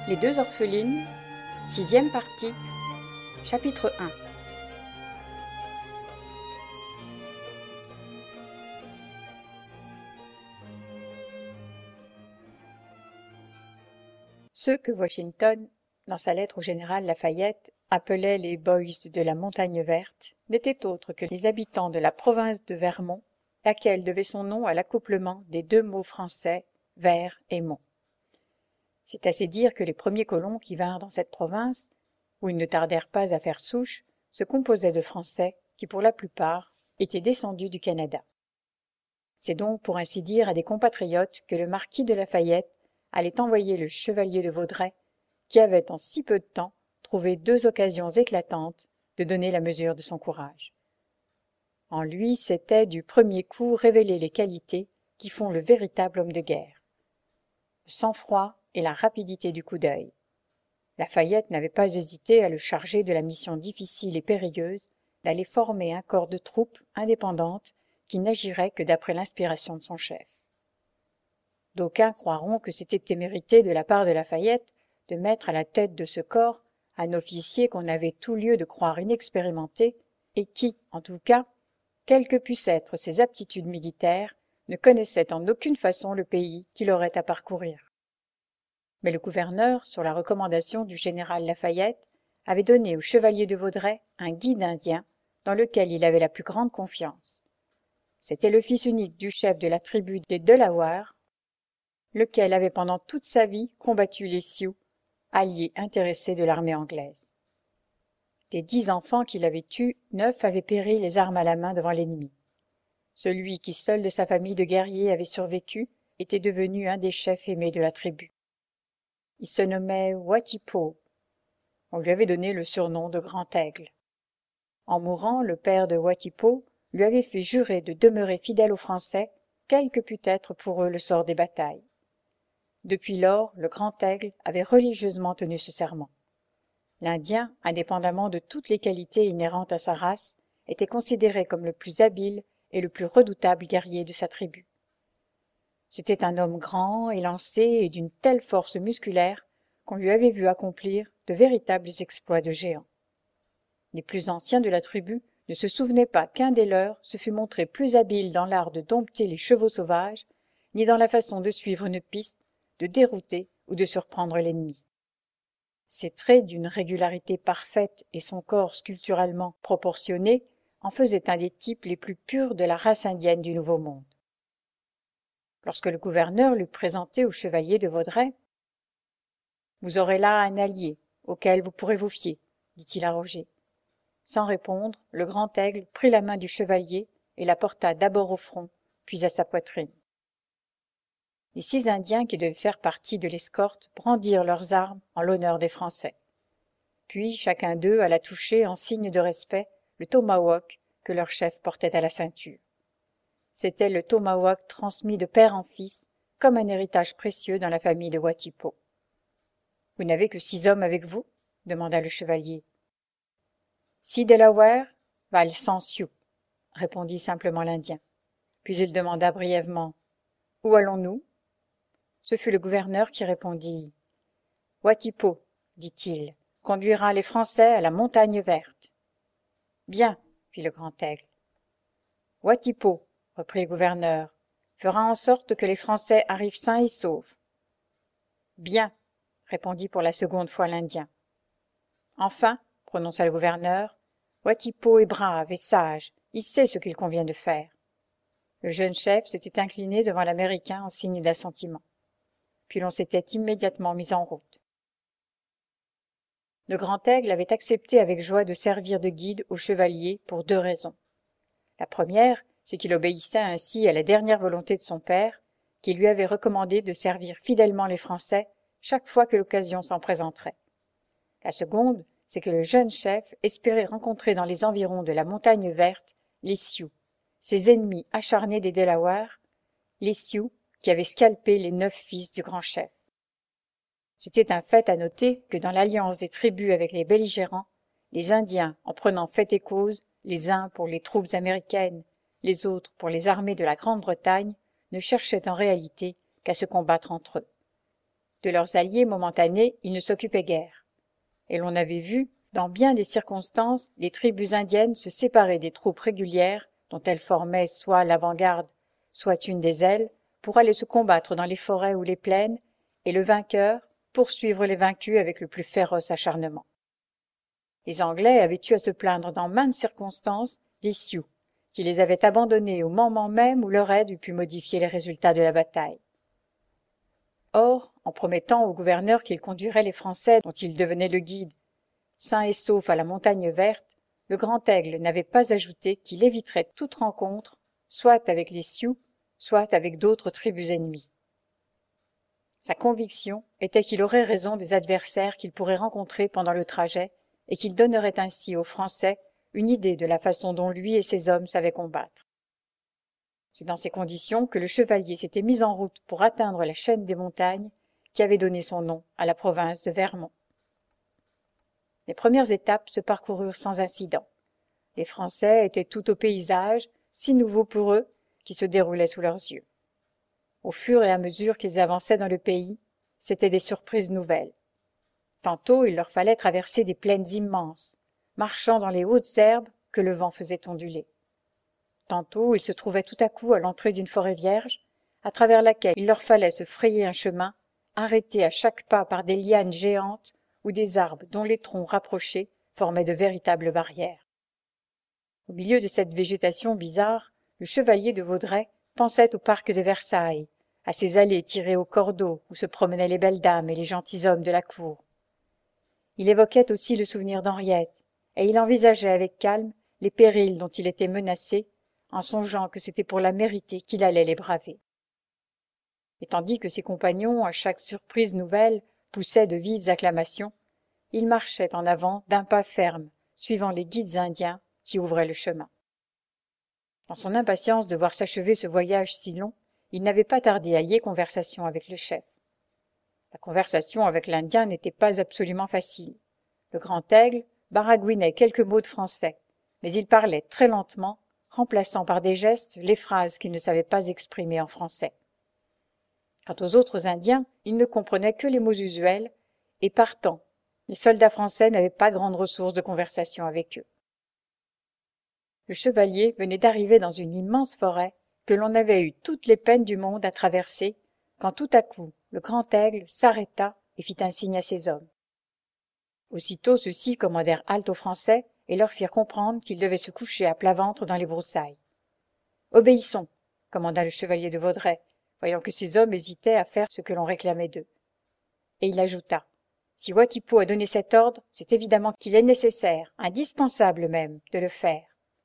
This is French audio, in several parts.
Les deux orphelines, 6e partie, chapitre 1. Ceux que Washington, dans sa lettre au général Lafayette, appelait les boys de la Montagne verte, n'étaient autres que les habitants de la province de Vermont, laquelle devait son nom à l'accouplement des deux mots français « vert » et « mont ». C'est assez dire que les premiers colons qui vinrent dans cette province, où ils ne tardèrent pas à faire souche, se composaient de Français qui, pour la plupart, étaient descendus du Canada. C'est donc, pour ainsi dire, à des compatriotes que le marquis de Lafayette allait envoyer le chevalier de Vaudreuil, qui avait en si peu de temps trouvé deux occasions éclatantes de donner la mesure de son courage. En lui s'étaient du premier coup révélées les qualités qui font le véritable homme de guerre. Le sang-froid et la rapidité du coup d'œil. Lafayette n'avait pas hésité à le charger de la mission difficile et périlleuse d'aller former un corps de troupes indépendantes qui n'agirait que d'après l'inspiration de son chef. D'aucuns croiront que c'était témérité de la part de Lafayette de mettre à la tête de ce corps un officier qu'on avait tout lieu de croire inexpérimenté et qui, en tout cas, quelles que puissent être ses aptitudes militaires, ne connaissait en aucune façon le pays qu'il aurait à parcourir. Mais le gouverneur, sur la recommandation du général Lafayette, avait donné au chevalier de Vaudreuil un guide indien dans lequel il avait la plus grande confiance. C'était le fils unique du chef de la tribu des Delawares, lequel avait pendant toute sa vie combattu les Sioux, alliés intéressés de l'armée anglaise. Des 10 enfants qu'il avait eus, 9 avaient péri les armes à la main devant l'ennemi. Celui qui seul de sa famille de guerriers avait survécu était devenu un des chefs aimés de la tribu. Il se nommait Watipo. On lui avait donné le surnom de Grand Aigle. En mourant, le père de Watipo lui avait fait jurer de demeurer fidèle aux Français, quel que pût être pour eux le sort des batailles. Depuis lors, le Grand Aigle avait religieusement tenu ce serment. L'Indien, indépendamment de toutes les qualités inhérentes à sa race, était considéré comme le plus habile et le plus redoutable guerrier de sa tribu. C'était un homme grand, élancé et d'une telle force musculaire qu'on lui avait vu accomplir de véritables exploits de géant. Les plus anciens de la tribu ne se souvenaient pas qu'un des leurs se fût montré plus habile dans l'art de dompter les chevaux sauvages, ni dans la façon de suivre une piste, de dérouter ou de surprendre l'ennemi. Ses traits d'une régularité parfaite et son corps sculpturalement proportionné en faisaient un des types les plus purs de la race indienne du Nouveau Monde. Lorsque le gouverneur l'eut présenté au chevalier de Vaudreuil, « Vous aurez là un allié, auquel vous pourrez vous fier, » dit-il à Roger. Sans répondre, le Grand Aigle prit la main du chevalier et la porta d'abord au front, puis à sa poitrine. Les 6 Indiens qui devaient faire partie de l'escorte brandirent leurs armes en l'honneur des Français. Puis chacun d'eux alla toucher en signe de respect le tomahawk que leur chef portait à la ceinture. C'était le tomahawk transmis de père en fils, comme un héritage précieux dans la famille de Watipo. « Vous n'avez que 6 hommes avec vous » demanda le chevalier. « 6 Delawares valent 100 Sioux » répondit simplement l'Indien. Puis il demanda brièvement « Où allons-nous » Ce fut le gouverneur qui répondit. « Watipo, dit-il, conduira les Français à la Montagne verte. »« Bien, fit le Grand Aigle. »« Watipo, reprit le gouverneur, fera en sorte que les Français arrivent sains et saufs. »« Bien, répondit pour la seconde fois l'Indien. »« Enfin, prononça le gouverneur, Watipo est brave et sage, il sait ce qu'il convient de faire. » Le jeune chef s'était incliné devant l'Américain en signe d'assentiment. Puis l'on s'était immédiatement mis en route. Le Grand Aigle avait accepté avec joie de servir de guide au chevalier pour 2 raisons. La première, c'est qu'il obéissait ainsi à la dernière volonté de son père, qui lui avait recommandé de servir fidèlement les Français chaque fois que l'occasion s'en présenterait. La seconde, c'est que le jeune chef espérait rencontrer dans les environs de la Montagne verte les Sioux, ses ennemis acharnés des Delawares, les Sioux qui avaient scalpé les 9 fils du grand chef. C'était un fait à noter que dans l'alliance des tribus avec les belligérants, les Indiens, en prenant fait et cause, les uns pour les troupes américaines, les autres pour les armées de la Grande-Bretagne, ne cherchaient en réalité qu'à se combattre entre eux. De leurs alliés momentanés, ils ne s'occupaient guère. Et l'on avait vu, dans bien des circonstances, les tribus indiennes se séparer des troupes régulières, dont elles formaient soit l'avant-garde, soit une des ailes, pour aller se combattre dans les forêts ou les plaines, et le vainqueur poursuivre les vaincus avec le plus féroce acharnement. Les Anglais avaient eu à se plaindre dans maintes circonstances des Sioux, qui les avaient abandonnés au moment même où leur aide eût pu modifier les résultats de la bataille. Or, en promettant au gouverneur qu'il conduirait les Français dont il devenait le guide, sains et saufs à la Montagne Verte, le Grand-Aigle n'avait pas ajouté qu'il éviterait toute rencontre, soit avec les Sioux, soit avec d'autres tribus ennemies. Sa conviction était qu'il aurait raison des adversaires qu'il pourrait rencontrer pendant le trajet et qu'il donnerait ainsi aux Français une idée de la façon dont lui et ses hommes savaient combattre. C'est dans ces conditions que le chevalier s'était mis en route pour atteindre la chaîne des montagnes qui avait donné son nom à la province de Vermont. Les premières étapes se parcoururent sans incident. Les Français étaient tout au paysage, si nouveau pour eux, qui se déroulait sous leurs yeux. Au fur et à mesure qu'ils avançaient dans le pays, c'étaient des surprises nouvelles. Tantôt il leur fallait traverser des plaines immenses, marchant dans les hautes herbes que le vent faisait onduler. Tantôt ils se trouvaient tout à coup à l'entrée d'une forêt vierge, à travers laquelle il leur fallait se frayer un chemin, arrêté à chaque pas par des lianes géantes ou des arbres dont les troncs rapprochés formaient de véritables barrières. Au milieu de cette végétation bizarre, le chevalier de Vaudreuil pensait au parc de Versailles, à ces allées tirées au cordeau où se promenaient les belles dames et les gentilshommes de la cour. Il évoquait aussi le souvenir d'Henriette, et il envisageait avec calme les périls dont il était menacé, en songeant que c'était pour la mériter qu'il allait les braver. Et tandis que ses compagnons, à chaque surprise nouvelle, poussaient de vives acclamations, il marchait en avant d'un pas ferme, suivant les guides indiens qui ouvraient le chemin. Dans son impatience de voir s'achever ce voyage si long, il n'avait pas tardé à lier conversation avec le chef. La conversation avec l'Indien n'était pas absolument facile. Le Grand-Aigle baragouinait quelques mots de français, mais il parlait très lentement, remplaçant par des gestes les phrases qu'il ne savait pas exprimer en français. Quant aux autres Indiens, ils ne comprenaient que les mots usuels, et partant, les soldats français n'avaient pas grande ressource de conversation avec eux. Le chevalier venait d'arriver dans une immense forêt que l'on avait eu toutes les peines du monde à traverser, quand tout à coup le Grand-Aigle s'arrêta et fit un signe à ses hommes. Aussitôt ceux-ci commandèrent halte aux Français et leur firent comprendre qu'ils devaient se coucher à plat ventre dans les broussailles. « Obéissons !» commanda le chevalier de Vaudreuil, voyant que ses hommes hésitaient à faire ce que l'on réclamait d'eux. Et il ajouta : « Si Watipo a donné cet ordre, c'est évidemment qu'il est nécessaire, indispensable même, de le faire. »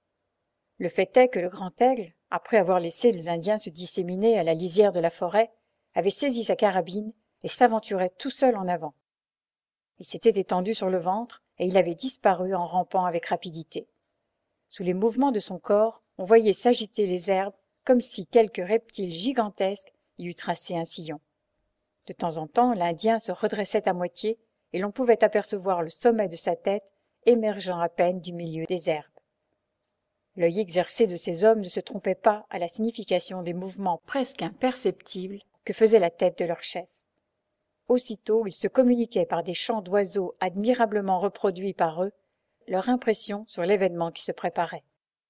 Le fait est que le Grand-Aigle, après avoir laissé les Indiens se disséminer à la lisière de la forêt, avait saisi sa carabine et s'aventurait tout seul en avant. Il s'était étendu sur le ventre et il avait disparu en rampant avec rapidité. Sous les mouvements de son corps, on voyait s'agiter les herbes comme si quelque reptile gigantesque y eût tracé un sillon. De temps en temps, l'Indien se redressait à moitié et l'on pouvait apercevoir le sommet de sa tête émergeant à peine du milieu des herbes. L'œil exercé de ces hommes ne se trompait pas à la signification des mouvements presque imperceptibles que faisait la tête de leur chef. Aussitôt, ils se communiquaient par des chants d'oiseaux admirablement reproduits par eux leur impression sur l'événement qui se préparait.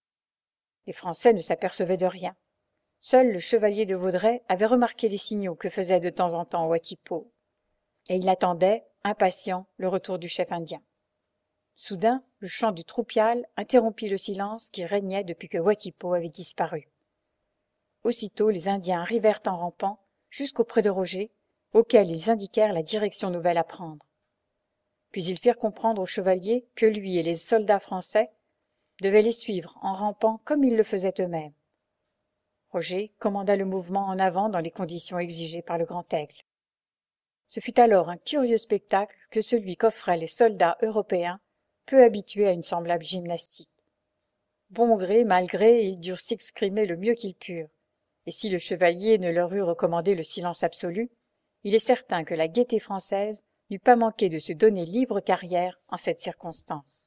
Les Français ne s'apercevaient de rien. Seul le chevalier de Vaudreuil avait remarqué les signaux que faisait de temps en temps Watipo, et il attendait, impatient, le retour du chef indien. Soudain, le chant du troupial interrompit le silence qui régnait depuis que Watipo avait disparu. Aussitôt, les Indiens arrivèrent en rampant jusqu'auprès de Roger, auquel ils indiquèrent la direction nouvelle à prendre. Puis ils firent comprendre au chevalier que lui et les soldats français devaient les suivre en rampant comme ils le faisaient eux-mêmes. Roger commanda le mouvement en avant dans les conditions exigées par le Grand-Aigle. Ce fut alors un curieux spectacle que celui qu'offraient les soldats européens, peu habitués à une semblable gymnastique. Bon gré, mal gré, ils durent s'exprimer le mieux qu'ils purent, et si le chevalier ne leur eût recommandé le silence absolu, il est certain que la gaieté française n'eût pas manqué de se donner libre carrière en cette circonstance.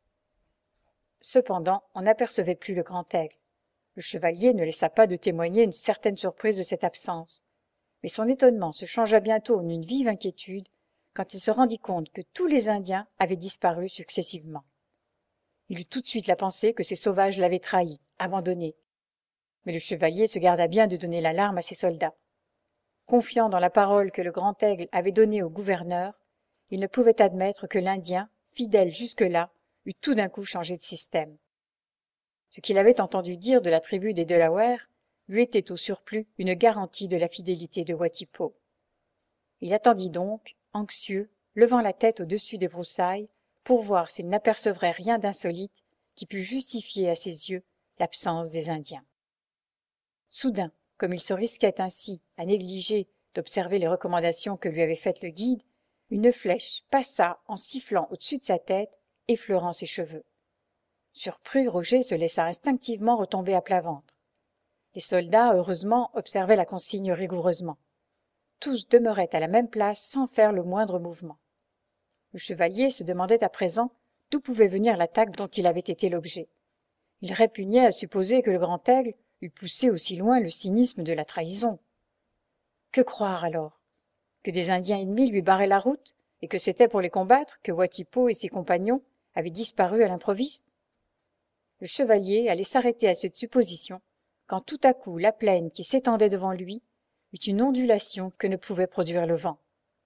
Cependant, on n'apercevait plus le Grand-Aigle. Le chevalier ne laissa pas de témoigner une certaine surprise de cette absence, Mais son étonnement se changea bientôt en une vive inquiétude quand il se rendit compte que tous les Indiens avaient disparu successivement. Il eut tout de suite la pensée que ces sauvages l'avaient trahi, abandonné. Mais le chevalier se garda bien de donner l'alarme à ses soldats. Confiant dans la parole que le Grand-Aigle avait donnée au gouverneur, il ne pouvait admettre que l'Indien, fidèle jusque-là, eût tout d'un coup changé de système. Ce qu'il avait entendu dire de la tribu des Delawares lui était au surplus une garantie de la fidélité de Watipo. Il attendit donc, anxieux, levant la tête au-dessus des broussailles, pour voir s'il n'apercevrait rien d'insolite qui pût justifier à ses yeux l'absence des Indiens. Soudain, comme il se risquait ainsi à négliger d'observer les recommandations que lui avait faites le guide, une flèche passa en sifflant au-dessus de sa tête, effleurant ses cheveux. Surpris, Roger se laissa instinctivement retomber à plat ventre. Les soldats, heureusement, observaient la consigne rigoureusement. Tous demeuraient à la même place sans faire le moindre mouvement. Le chevalier se demandait à présent d'où pouvait venir l'attaque dont il avait été l'objet. Il répugnait à supposer que le Grand-Aigle eût poussé aussi loin le cynisme de la trahison. Que croire alors? Que des Indiens ennemis lui barraient la route, et que c'était pour les combattre que Watipo et ses compagnons avaient disparu à l'improviste? Le chevalier allait s'arrêter à cette supposition, quand tout à coup la plaine qui s'étendait devant lui eut une ondulation que ne pouvait produire le vent.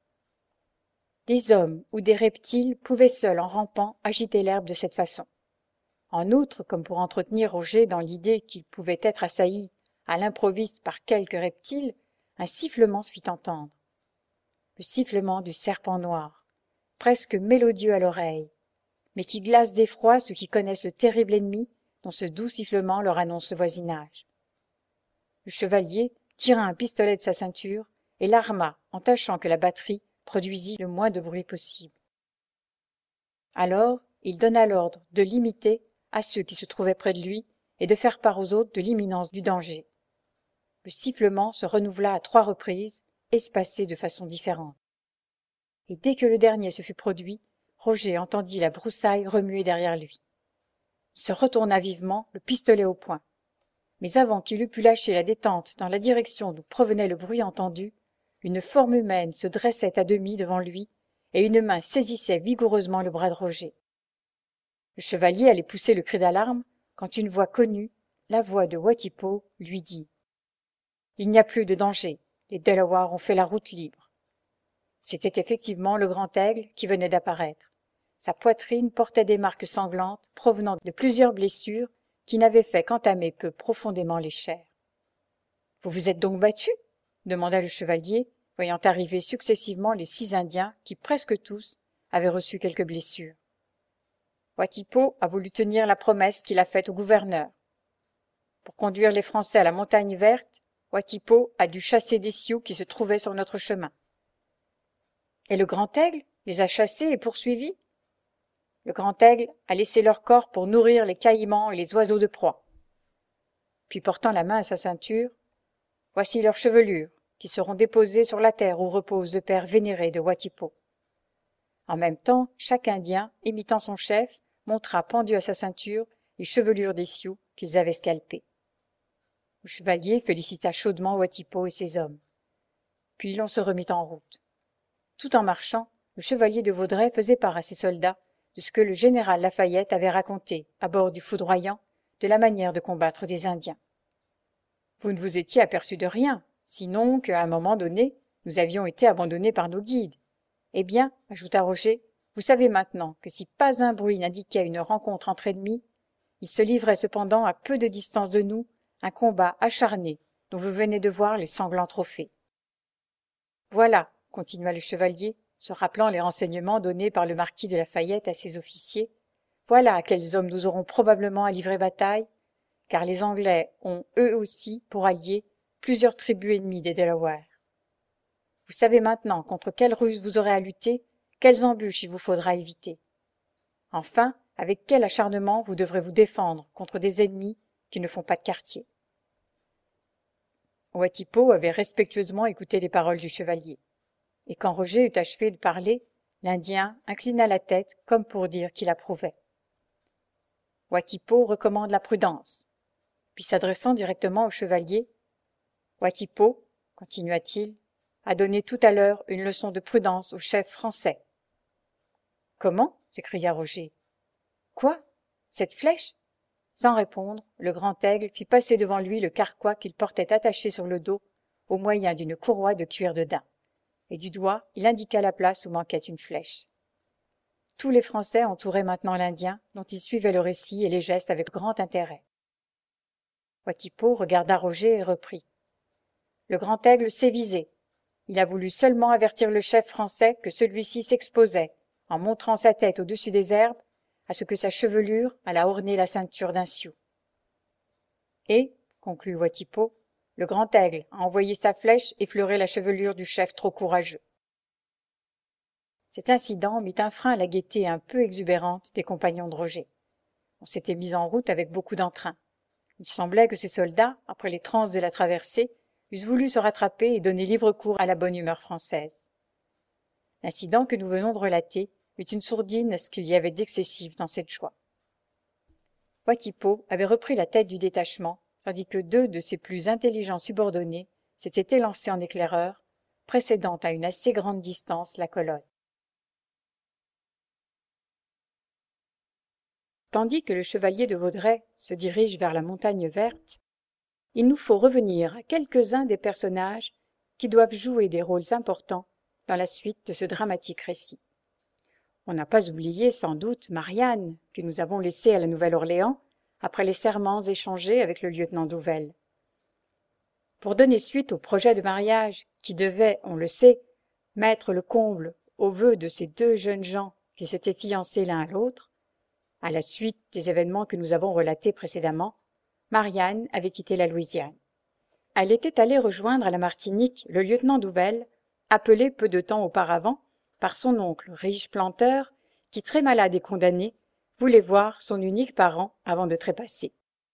Des hommes ou des reptiles pouvaient seuls en rampant agiter l'herbe de cette façon. En outre, comme pour entretenir Roger dans l'idée qu'il pouvait être assailli à l'improviste par quelque reptile, un sifflement se fit entendre. Le sifflement du serpent noir, presque mélodieux à l'oreille, mais qui glace d'effroi ceux qui connaissent le terrible ennemi dont ce doux sifflement leur annonce le voisinage. Le chevalier tira un pistolet de sa ceinture et l'arma en tâchant que la batterie produisit le moins de bruit possible. Alors, il donna l'ordre de l'imiter à ceux qui se trouvaient près de lui et de faire part aux autres de l'imminence du danger. Le sifflement se renouvela à 3 reprises, espacées de façon différente. Et dès que le dernier se fut produit, Roger entendit la broussaille remuer derrière lui. Il se retourna vivement, le pistolet au poing. Mais avant qu'il eût pu lâcher la détente dans la direction d'où provenait le bruit entendu, une forme humaine se dressait à demi devant lui et une main saisissait vigoureusement le bras de Roger. Le chevalier allait pousser le cri d'alarme quand une voix connue, la voix de Watipo, lui dit « Il n'y a plus de danger, les Delawares ont fait la route libre. » C'était effectivement le Grand-Aigle qui venait d'apparaître. Sa poitrine portait des marques sanglantes provenant de plusieurs blessures qui n'avaient fait qu'entamer peu profondément les chairs. « Vous vous êtes donc battu ?» demanda le chevalier, voyant arriver successivement les 6 Indiens qui, presque tous, avaient reçu quelques blessures. Watipo a voulu tenir la promesse qu'il a faite au gouverneur. Pour conduire les Français à la Montagne Verte, Watipo a dû chasser des Sioux qui se trouvaient sur notre chemin. Et le Grand-Aigle les a chassés et poursuivis? Le Grand-Aigle a laissé leur corps pour nourrir les caïmans et les oiseaux de proie. Puis portant la main à sa ceinture, voici leurs chevelures, qui seront déposées sur la terre où repose le père vénéré de Watipo. En même temps, chaque Indien, imitant son chef, montra pendu à sa ceinture les chevelures des Sioux qu'ils avaient scalpées. Le chevalier félicita chaudement Watipo et ses hommes. Puis l'on se remit en route. Tout en marchant, le chevalier de Vaudreuil faisait part à ses soldats de ce que le général Lafayette avait raconté à bord du Foudroyant de la manière de combattre des Indiens. Vous ne vous étiez aperçu de rien, sinon qu'à un moment donné, nous avions été abandonnés par nos guides. Eh bien, ajouta Roger, vous savez maintenant que si pas un bruit n'indiquait une rencontre entre ennemis, il se livrait cependant à peu de distance de nous un combat acharné dont vous venez de voir les sanglants trophées. Voilà, continua le chevalier, se rappelant les renseignements donnés par le marquis de Lafayette à ses officiers, voilà à quels hommes nous aurons probablement à livrer bataille, car les Anglais ont eux aussi, pour alliés, plusieurs tribus ennemies des Delawares. Vous savez maintenant contre quelle ruse vous aurez à lutter, quelles embûches il vous faudra éviter. Enfin, avec quel acharnement vous devrez vous défendre contre des ennemis qui ne font pas de quartier. Watipo avait respectueusement écouté les paroles du chevalier, et quand Roger eut achevé de parler, l'Indien inclina la tête comme pour dire qu'il approuvait. Watipo recommande la prudence. Puis s'adressant directement au chevalier, « Watipo, continua-t-il, a donné tout à l'heure une leçon de prudence au chef français. »« Comment ?» s'écria Roger. « Quoi ? Cette flèche ?» Sans répondre, le grand aigle fit passer devant lui le carquois qu'il portait attaché sur le dos au moyen d'une courroie de cuir de daim, et du doigt il indiqua la place où manquait une flèche. Tous les Français entouraient maintenant l'Indien, dont ils suivaient le récit et les gestes avec grand intérêt. Watipo regarda Roger et reprit. « Le grand aigle s'est visé. Il a voulu seulement avertir le chef français que celui-ci s'exposait, en montrant sa tête au-dessus des herbes, à ce que sa chevelure allât orner la ceinture d'un sioux. Et, conclut Watipo, le grand aigle a envoyé sa flèche effleurer la chevelure du chef trop courageux. » Cet incident mit un frein à la gaieté un peu exubérante des compagnons de Roger. On s'était mis en route avec beaucoup d'entrain. Il semblait que ces soldats, après les transes de la traversée, eussent voulu se rattraper et donner libre cours à la bonne humeur française. L'incident que nous venons de relater eut une sourdine à ce qu'il y avait d'excessif dans cette joie. Watipo avait repris la tête du détachement, tandis que deux de ses plus intelligents subordonnés s'étaient élancés en éclaireurs, précédant à une assez grande distance la colonne. Tandis que le chevalier de Vaudreuil se dirige vers la montagne verte, il nous faut revenir à quelques-uns des personnages qui doivent jouer des rôles importants dans la suite de ce dramatique récit. On n'a pas oublié sans doute Marianne, que nous avons laissée à la Nouvelle-Orléans après les serments échangés avec le lieutenant Douvel. Pour donner suite au projet de mariage qui devait, on le sait, mettre le comble aux vœux de ces deux jeunes gens qui s'étaient fiancés l'un à l'autre, à la suite des événements que nous avons relatés précédemment, Marianne avait quitté la Louisiane. Elle était allée rejoindre à la Martinique le lieutenant Douvel, appelé peu de temps auparavant par son oncle riche planteur, qui, très malade et condamné, voulait voir son unique parent avant de trépasser.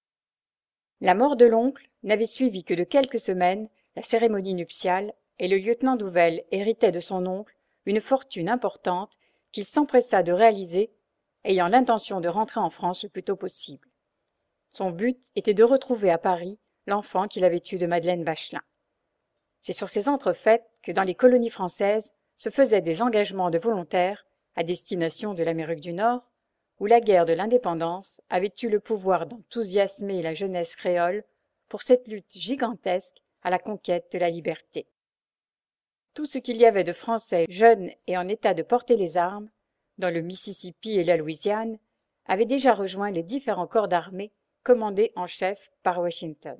La mort de l'oncle n'avait suivi que de quelques semaines la cérémonie nuptiale, et le lieutenant Douvel héritait de son oncle une fortune importante qu'il s'empressa de réaliser, ayant l'intention de rentrer en France le plus tôt possible. Son but était de retrouver à Paris l'enfant qu'il avait eu de Madeleine Bachelin. C'est sur ces entrefaites que dans les colonies françaises se faisaient des engagements de volontaires à destination de l'Amérique du Nord, où la guerre de l'indépendance avait eu le pouvoir d'enthousiasmer la jeunesse créole pour cette lutte gigantesque à la conquête de la liberté. Tout ce qu'il y avait de Français jeunes et en état de porter les armes, dans le Mississippi et la Louisiane, avait déjà rejoint les différents corps d'armée commandés en chef par Washington.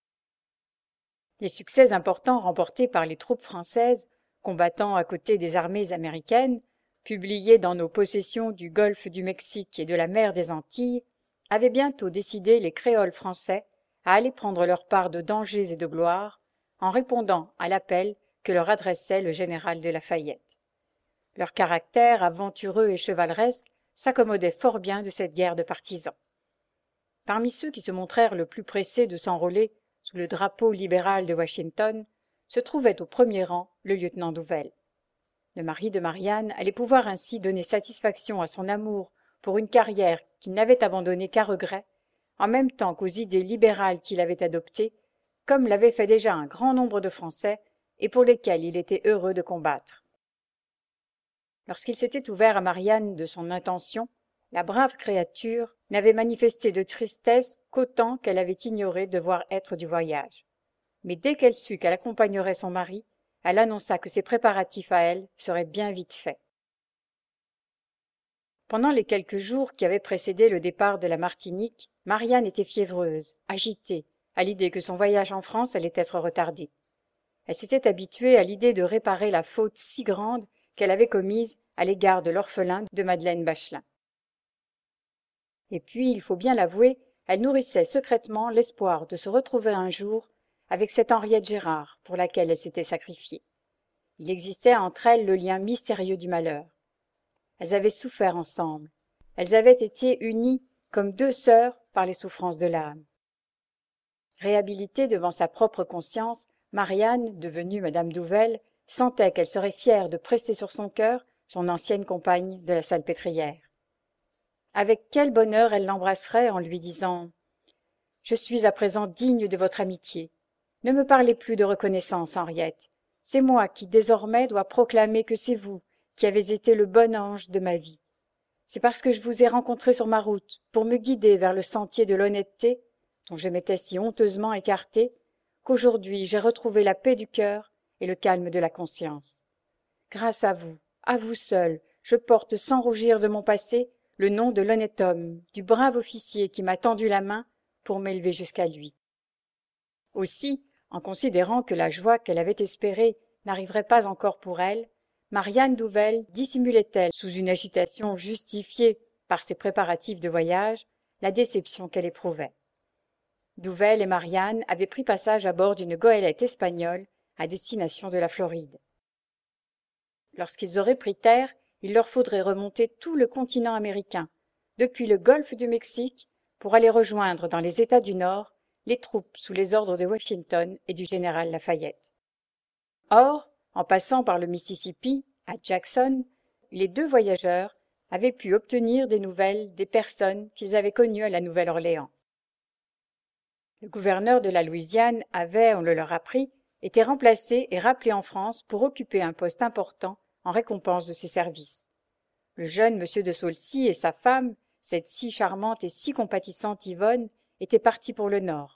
Les succès importants remportés par les troupes françaises, combattant à côté des armées américaines, publiés dans nos possessions du golfe du Mexique et de la mer des Antilles, avaient bientôt décidé les créoles français à aller prendre leur part de dangers et de gloire, en répondant à l'appel que leur adressait le général de Lafayette. Leur caractère aventureux et chevaleresque s'accommodait fort bien de cette guerre de partisans. Parmi ceux qui se montrèrent le plus pressés de s'enrôler sous le drapeau libéral de Washington, se trouvait au premier rang le lieutenant Douvel. Le mari de Marianne allait pouvoir ainsi donner satisfaction à son amour pour une carrière qu'il n'avait abandonnée qu'à regret, en même temps qu'aux idées libérales qu'il avait adoptées, comme l'avait fait déjà un grand nombre de Français et pour lesquels il était heureux de combattre. Lorsqu'il s'était ouvert à Marianne de son intention, la brave créature n'avait manifesté de tristesse qu'autant qu'elle avait ignoré devoir être du voyage. Mais dès qu'elle sut qu'elle accompagnerait son mari, elle annonça que ses préparatifs à elle seraient bien vite faits. Pendant les quelques jours qui avaient précédé le départ de la Martinique, Marianne était fiévreuse, agitée, à l'idée que son voyage en France allait être retardé. Elle s'était habituée à l'idée de réparer la faute si grande qu'elle avait commise à l'égard de l'orphelin de Madeleine Bachelin. Et puis, il faut bien l'avouer, elle nourrissait secrètement l'espoir de se retrouver un jour avec cette Henriette Gérard pour laquelle elle s'était sacrifiée. Il existait entre elles le lien mystérieux du malheur. Elles avaient souffert ensemble. Elles avaient été unies comme deux sœurs par les souffrances de l'âme. Réhabilitée devant sa propre conscience, Marianne, devenue Madame Douvel, sentait qu'elle serait fière de presser sur son cœur son ancienne compagne de la Salpêtrière. Avec quel bonheur elle l'embrasserait en lui disant « Je suis à présent digne de votre amitié. Ne me parlez plus de reconnaissance, Henriette. C'est moi qui, désormais, dois proclamer que c'est vous qui avez été le bon ange de ma vie. C'est parce que je vous ai rencontré sur ma route, pour me guider vers le sentier de l'honnêteté, dont je m'étais si honteusement écarté, qu'aujourd'hui j'ai retrouvé la paix du cœur et le calme de la conscience. Grâce à vous seul, je porte sans rougir de mon passé le nom de l'honnête homme, du brave officier qui m'a tendu la main pour m'élever jusqu'à lui. Aussi, en considérant que la joie qu'elle avait espérée n'arriverait pas encore pour elle, Marianne Douvel dissimulait-elle, sous une agitation justifiée par ses préparatifs de voyage, la déception qu'elle éprouvait. Douvel et Marianne avaient pris passage à bord d'une goélette espagnole à destination de la Floride. Lorsqu'ils auraient pris terre, il leur faudrait remonter tout le continent américain, depuis le golfe du Mexique, pour aller rejoindre dans les États du Nord les troupes sous les ordres de Washington et du général Lafayette. Or, en passant par le Mississippi, à Jackson, les deux voyageurs avaient pu obtenir des nouvelles des personnes qu'ils avaient connues à la Nouvelle-Orléans. Le gouverneur de la Louisiane avait, on le leur apprit, été remplacé et rappelé en France pour occuper un poste important en récompense de ses services. Le jeune M. de Saulcy et sa femme, cette si charmante et si compatissante Yvonne, étaient partis pour le Nord.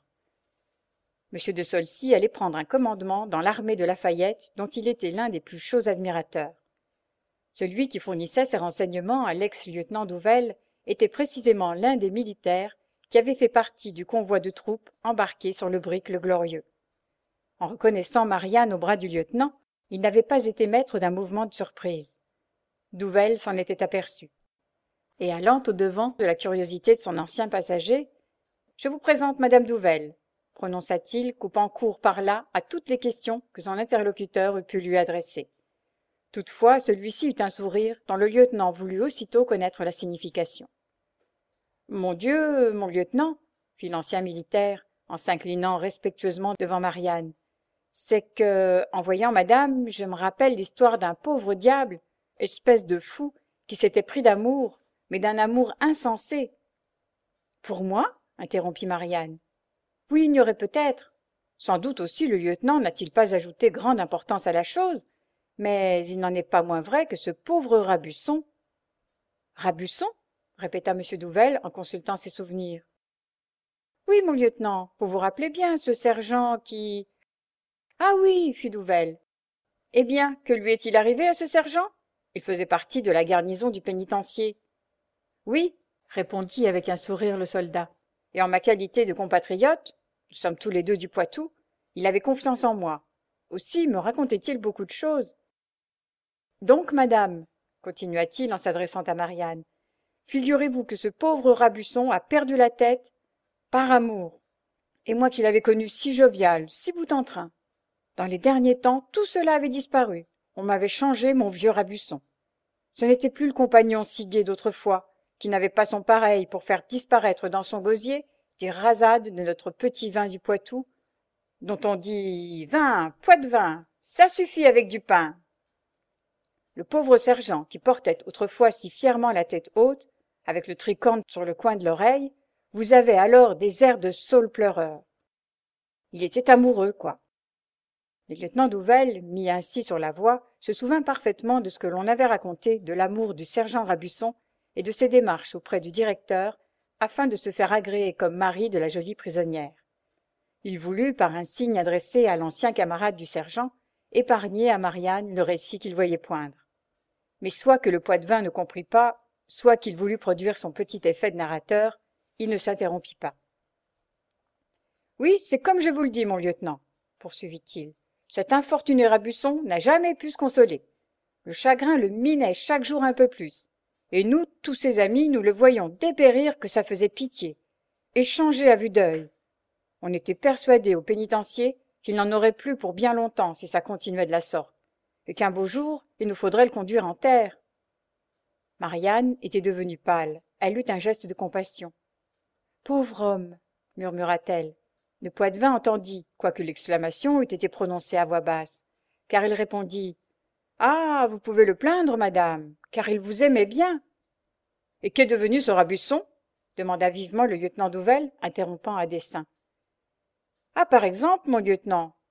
M. de Saulcy allait prendre un commandement dans l'armée de Lafayette dont il était l'un des plus chauds admirateurs. Celui qui fournissait ces renseignements à l'ex-lieutenant Douvel était précisément l'un des militaires qui avait fait partie du convoi de troupes embarqué sur le brick le Glorieux. En reconnaissant Marianne au bras du lieutenant, il n'avait pas été maître d'un mouvement de surprise. Douvel s'en était aperçu. Et allant au-devant de la curiosité de son ancien passager, « Je vous présente madame Douvel », prononça-t-il, coupant court par là à toutes les questions que son interlocuteur eût pu lui adresser. Toutefois, celui-ci eut un sourire dont le lieutenant voulut aussitôt connaître la signification. « Mon Dieu, mon lieutenant, » fit l'ancien militaire, en s'inclinant respectueusement devant Marianne, « c'est que, en voyant madame, je me rappelle l'histoire d'un pauvre diable, espèce de fou, qui s'était pris d'amour, mais d'un amour insensé. »« Pour moi ?» interrompit Marianne. « Vous l'ignorez peut-être. Sans doute aussi le lieutenant n'a-t-il pas ajouté grande importance à la chose, mais il n'en est pas moins vrai que ce pauvre Rabusson… »« Rabusson ?» répéta M. Douvel en consultant ses souvenirs. « Oui, mon lieutenant, vous vous rappelez bien ce sergent qui… »« Ah oui, fit Douvel. Eh bien, que lui est-il arrivé à ce sergent? Il faisait partie de la garnison du pénitencier. »« Oui, répondit avec un sourire le soldat, et en ma qualité de compatriote, nous sommes tous les deux du Poitou, il avait confiance en moi. Aussi me racontait-il beaucoup de choses. Donc, madame, continua-t-il en s'adressant à Marianne, figurez-vous que ce pauvre Rabusson a perdu la tête par amour, et moi qui l'avais connu si jovial, si boute-en-train. Dans les derniers temps, tout cela avait disparu. On m'avait changé mon vieux Rabusson. Ce n'était plus le compagnon si gai d'autrefois, qui n'avait pas son pareil pour faire disparaître dans son gosier des rasades de notre petit vin du Poitou, dont on dit « Vin, Poitevin, ça suffit avec du pain !» Le pauvre sergent, qui portait autrefois si fièrement la tête haute, avec le tricorne sur le coin de l'oreille, vous avait alors des airs de saule pleureur. Il était amoureux, quoi. Le lieutenant Douvel, mis ainsi sur la voie, se souvint parfaitement de ce que l'on avait raconté de l'amour du sergent Rabusson et de ses démarches auprès du directeur afin de se faire agréer comme mari de la jolie prisonnière. Il voulut, par un signe adressé à l'ancien camarade du sergent, épargner à Marianne le récit qu'il voyait poindre. Mais soit que le Poitevin ne comprit pas, soit qu'il voulut produire son petit effet de narrateur, il ne s'interrompit pas. « Oui, c'est comme je vous le dis, mon lieutenant, » poursuivit-il. « Cet infortuné Rabusson n'a jamais pu se consoler. Le chagrin le minait chaque jour un peu plus. Et nous, tous ses amis, nous le voyions dépérir que ça faisait pitié. Et changer à vue d'œil. On était persuadés au pénitencier qu'il n'en aurait plus pour bien longtemps si ça continuait de la sorte, et qu'un beau jour, il nous faudrait le conduire en terre. » Marianne était devenue pâle. Elle eut un geste de compassion. « Pauvre homme !» murmura-t-elle. Le Poitevin entendit, quoique l'exclamation eût été prononcée à voix basse, car il répondit « Ah, vous pouvez le plaindre, madame, car il vous aimait bien. »« Et qu'est devenu ce Rabusson ?» demanda vivement le lieutenant Douvel, interrompant à dessein. « Ah, par exemple, mon lieutenant,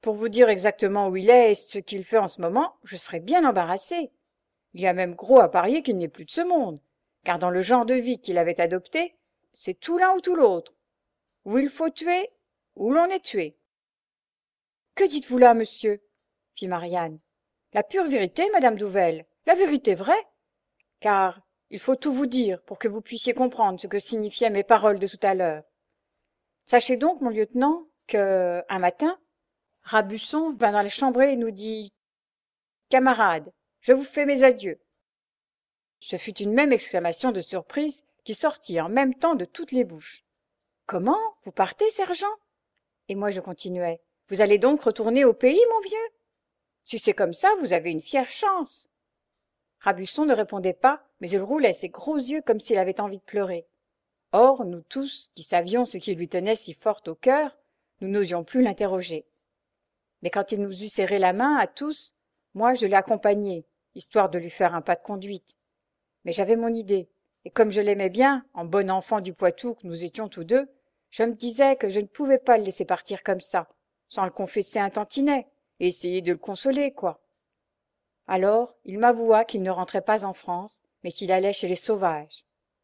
Pour vous dire exactement où il est et ce qu'il fait en ce moment, je serais bien embarrassé. Il y a même gros à parier qu'il n'est plus de ce monde, car dans le genre de vie qu'il avait adopté, c'est tout l'un ou tout l'autre. Ou il faut tuer, ou l'on est tué. Que dites-vous là, monsieur? Fit Marianne. La pure vérité, madame Douvel, la vérité vraie. Car il faut tout vous dire pour que vous puissiez comprendre ce que signifiaient mes paroles de tout à l'heure. Sachez donc, mon lieutenant, que, un matin, Rabusson vint dans la chambrée et nous dit « Camarades, je vous fais mes adieux ». Ce fut une même exclamation de surprise qui sortit en même temps de toutes les bouches. « Comment? Vous partez, sergent ?» Et moi je continuais. « Vous allez donc retourner au pays, mon vieux? Si c'est comme ça, vous avez une fière chance. » Rabusson ne répondait pas, mais il roulait ses gros yeux comme s'il avait envie de pleurer. Or, nous tous, qui savions ce qui lui tenait si fort au cœur, nous n'osions plus l'interroger. Mais quand il nous eut serré la main à tous, moi je l'ai accompagné, histoire de lui faire un pas de conduite. Mais j'avais mon idée, et comme je l'aimais bien, en bon enfant du Poitou que nous étions tous deux, je me disais que je ne pouvais pas le laisser partir comme ça, sans le confesser un tantinet, et essayer de le consoler, quoi. Alors, il m'avoua qu'il ne rentrait pas en France, mais qu'il allait chez les sauvages.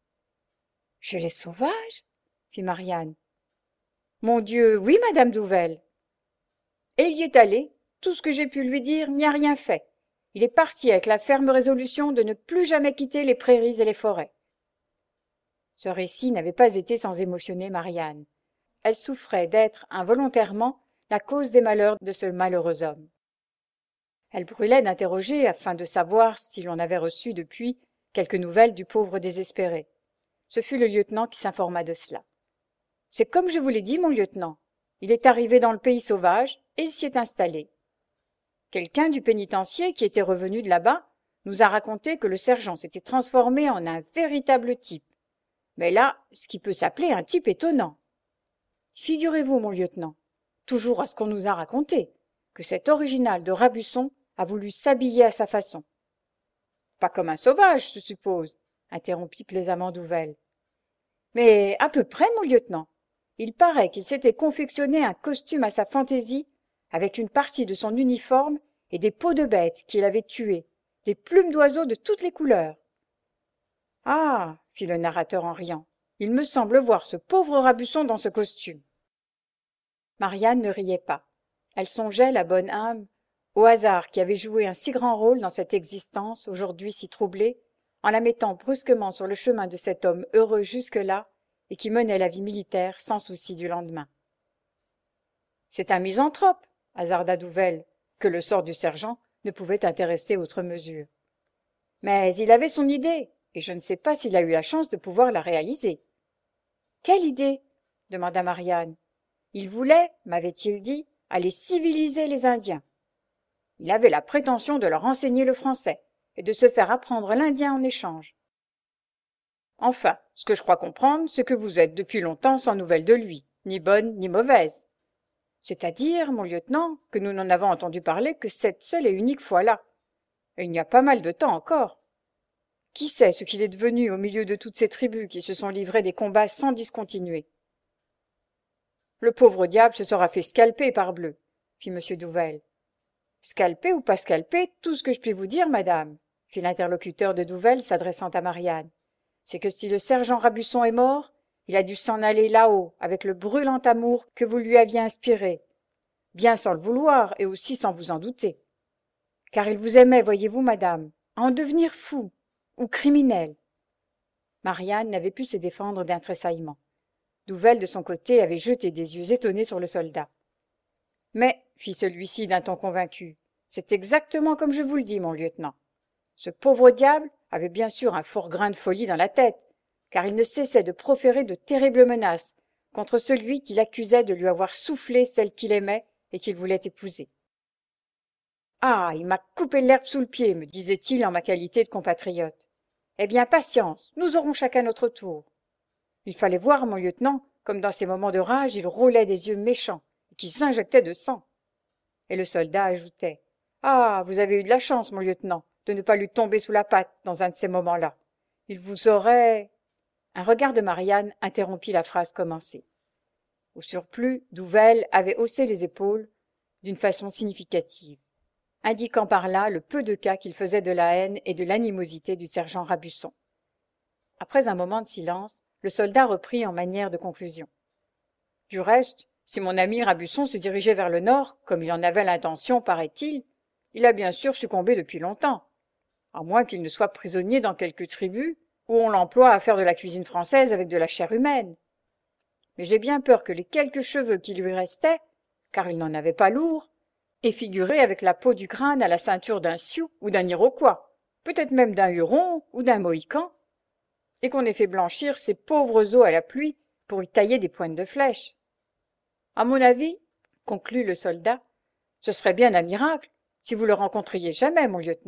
« Chez les sauvages ?» fit Marianne. « Mon Dieu, oui, madame Douvel. » Et il y est allé. Tout ce que j'ai pu lui dire n'y a rien fait. Il est parti avec la ferme résolution de ne plus jamais quitter les prairies et les forêts. Ce récit n'avait pas été sans émotionner Marianne. Elle souffrait d'être, involontairement, la cause des malheurs de ce malheureux homme. Elle brûlait d'interroger afin de savoir si l'on avait reçu depuis quelques nouvelles du pauvre désespéré. Ce fut le lieutenant qui s'informa de cela. « C'est comme je vous l'ai dit, mon lieutenant. Il est arrivé dans le pays sauvage et il s'y est installé. Quelqu'un du pénitencier qui était revenu de là-bas nous a raconté que le sergent s'était transformé en un véritable type. Mais là, ce qui peut s'appeler un type étonnant. Figurez-vous, mon lieutenant, toujours à ce qu'on nous a raconté, que cet original de Rabusson a voulu s'habiller à sa façon. »« Pas comme un sauvage, je suppose, » interrompit plaisamment Douvel. « Mais à peu près, mon lieutenant. Il paraît qu'il s'était confectionné un costume à sa fantaisie, avec une partie de son uniforme et des peaux de bêtes qu'il avait tuées, des plumes d'oiseaux de toutes les couleurs. »« Ah !» fit le narrateur en riant, « il me semble voir ce pauvre Rabusson dans ce costume. » Marianne ne riait pas. Elle songeait, la bonne âme, au hasard qui avait joué un si grand rôle dans cette existence, aujourd'hui si troublée, en la mettant brusquement sur le chemin de cet homme heureux jusque-là et qui menait la vie militaire sans souci du lendemain. « C'est un misanthrope, » hasarda Douvel, que le sort du sergent ne pouvait intéresser outre mesure. « Mais il avait son idée, et je ne sais pas s'il a eu la chance de pouvoir la réaliser. »« Quelle idée ?» demanda Marianne. « Il voulait, m'avait-il dit, aller civiliser les Indiens. Il avait la prétention de leur enseigner le français et de se faire apprendre l'indien en échange. Enfin, ce que je crois comprendre, c'est que vous êtes depuis longtemps sans nouvelles de lui, ni bonne ni mauvaise. C'est-à-dire, mon lieutenant, que nous n'en avons entendu parler que cette seule et unique fois-là. Et il y a pas mal de temps encore. Qui sait ce qu'il est devenu au milieu de toutes ces tribus qui se sont livrées des combats sans discontinuer? Le pauvre diable se sera fait scalper, parbleu, fit M. Douvel. Scalper ou pas scalper, tout ce que je puis vous dire, madame, fit l'interlocuteur de Douvel s'adressant à Marianne, c'est que si le sergent Rabusson est mort, il a dû s'en aller là-haut avec le brûlant amour que vous lui aviez inspiré, bien sans le vouloir et aussi sans vous en douter. Car il vous aimait, voyez-vous, madame, à en devenir fou ou criminel. Marianne n'avait pu se défendre d'un tressaillement. Douvel, de son côté, avait jeté des yeux étonnés sur le soldat. « Mais, fit celui-ci d'un ton convaincu, c'est exactement comme je vous le dis, mon lieutenant. Ce pauvre diable avait bien sûr un fort grain de folie dans la tête, car il ne cessait de proférer de terribles menaces contre celui qu'il accusait de lui avoir soufflé celle qu'il aimait et qu'il voulait épouser. « Ah, il m'a coupé l'herbe sous le pied, me disait-il en ma qualité de compatriote. Eh bien, patience, nous aurons chacun notre tour. » Il fallait voir, mon lieutenant, comme dans ces moments de rage, il roulait des yeux méchants et qui s'injectaient de sang. Et le soldat ajoutait « Ah, vous avez eu de la chance, mon lieutenant, de ne pas lui tomber sous la patte dans un de ces moments-là. Il vous aurait… » Un regard de Marianne interrompit la phrase commencée. Au surplus, Douvel avait haussé les épaules, d'une façon significative, indiquant par là le peu de cas qu'il faisait de la haine et de l'animosité du sergent Rabusson. Après un moment de silence, le soldat reprit en manière de conclusion. « Du reste, si mon ami Rabusson se dirigeait vers le nord, comme il en avait l'intention, paraît-il, il a bien sûr succombé depuis longtemps, à moins qu'il ne soit prisonnier dans quelque tribu où on l'emploie à faire de la cuisine française avec de la chair humaine. Mais j'ai bien peur que les quelques cheveux qui lui restaient, car il n'en avait pas lourd, aient figuré avec la peau du crâne à la ceinture d'un Sioux ou d'un Iroquois, peut-être même d'un Huron ou d'un Mohican, et qu'on ait fait blanchir ces pauvres os à la pluie pour y tailler des pointes de flèches. À mon avis, conclut le soldat, ce serait bien un miracle si vous le rencontriez jamais, mon lieutenant. »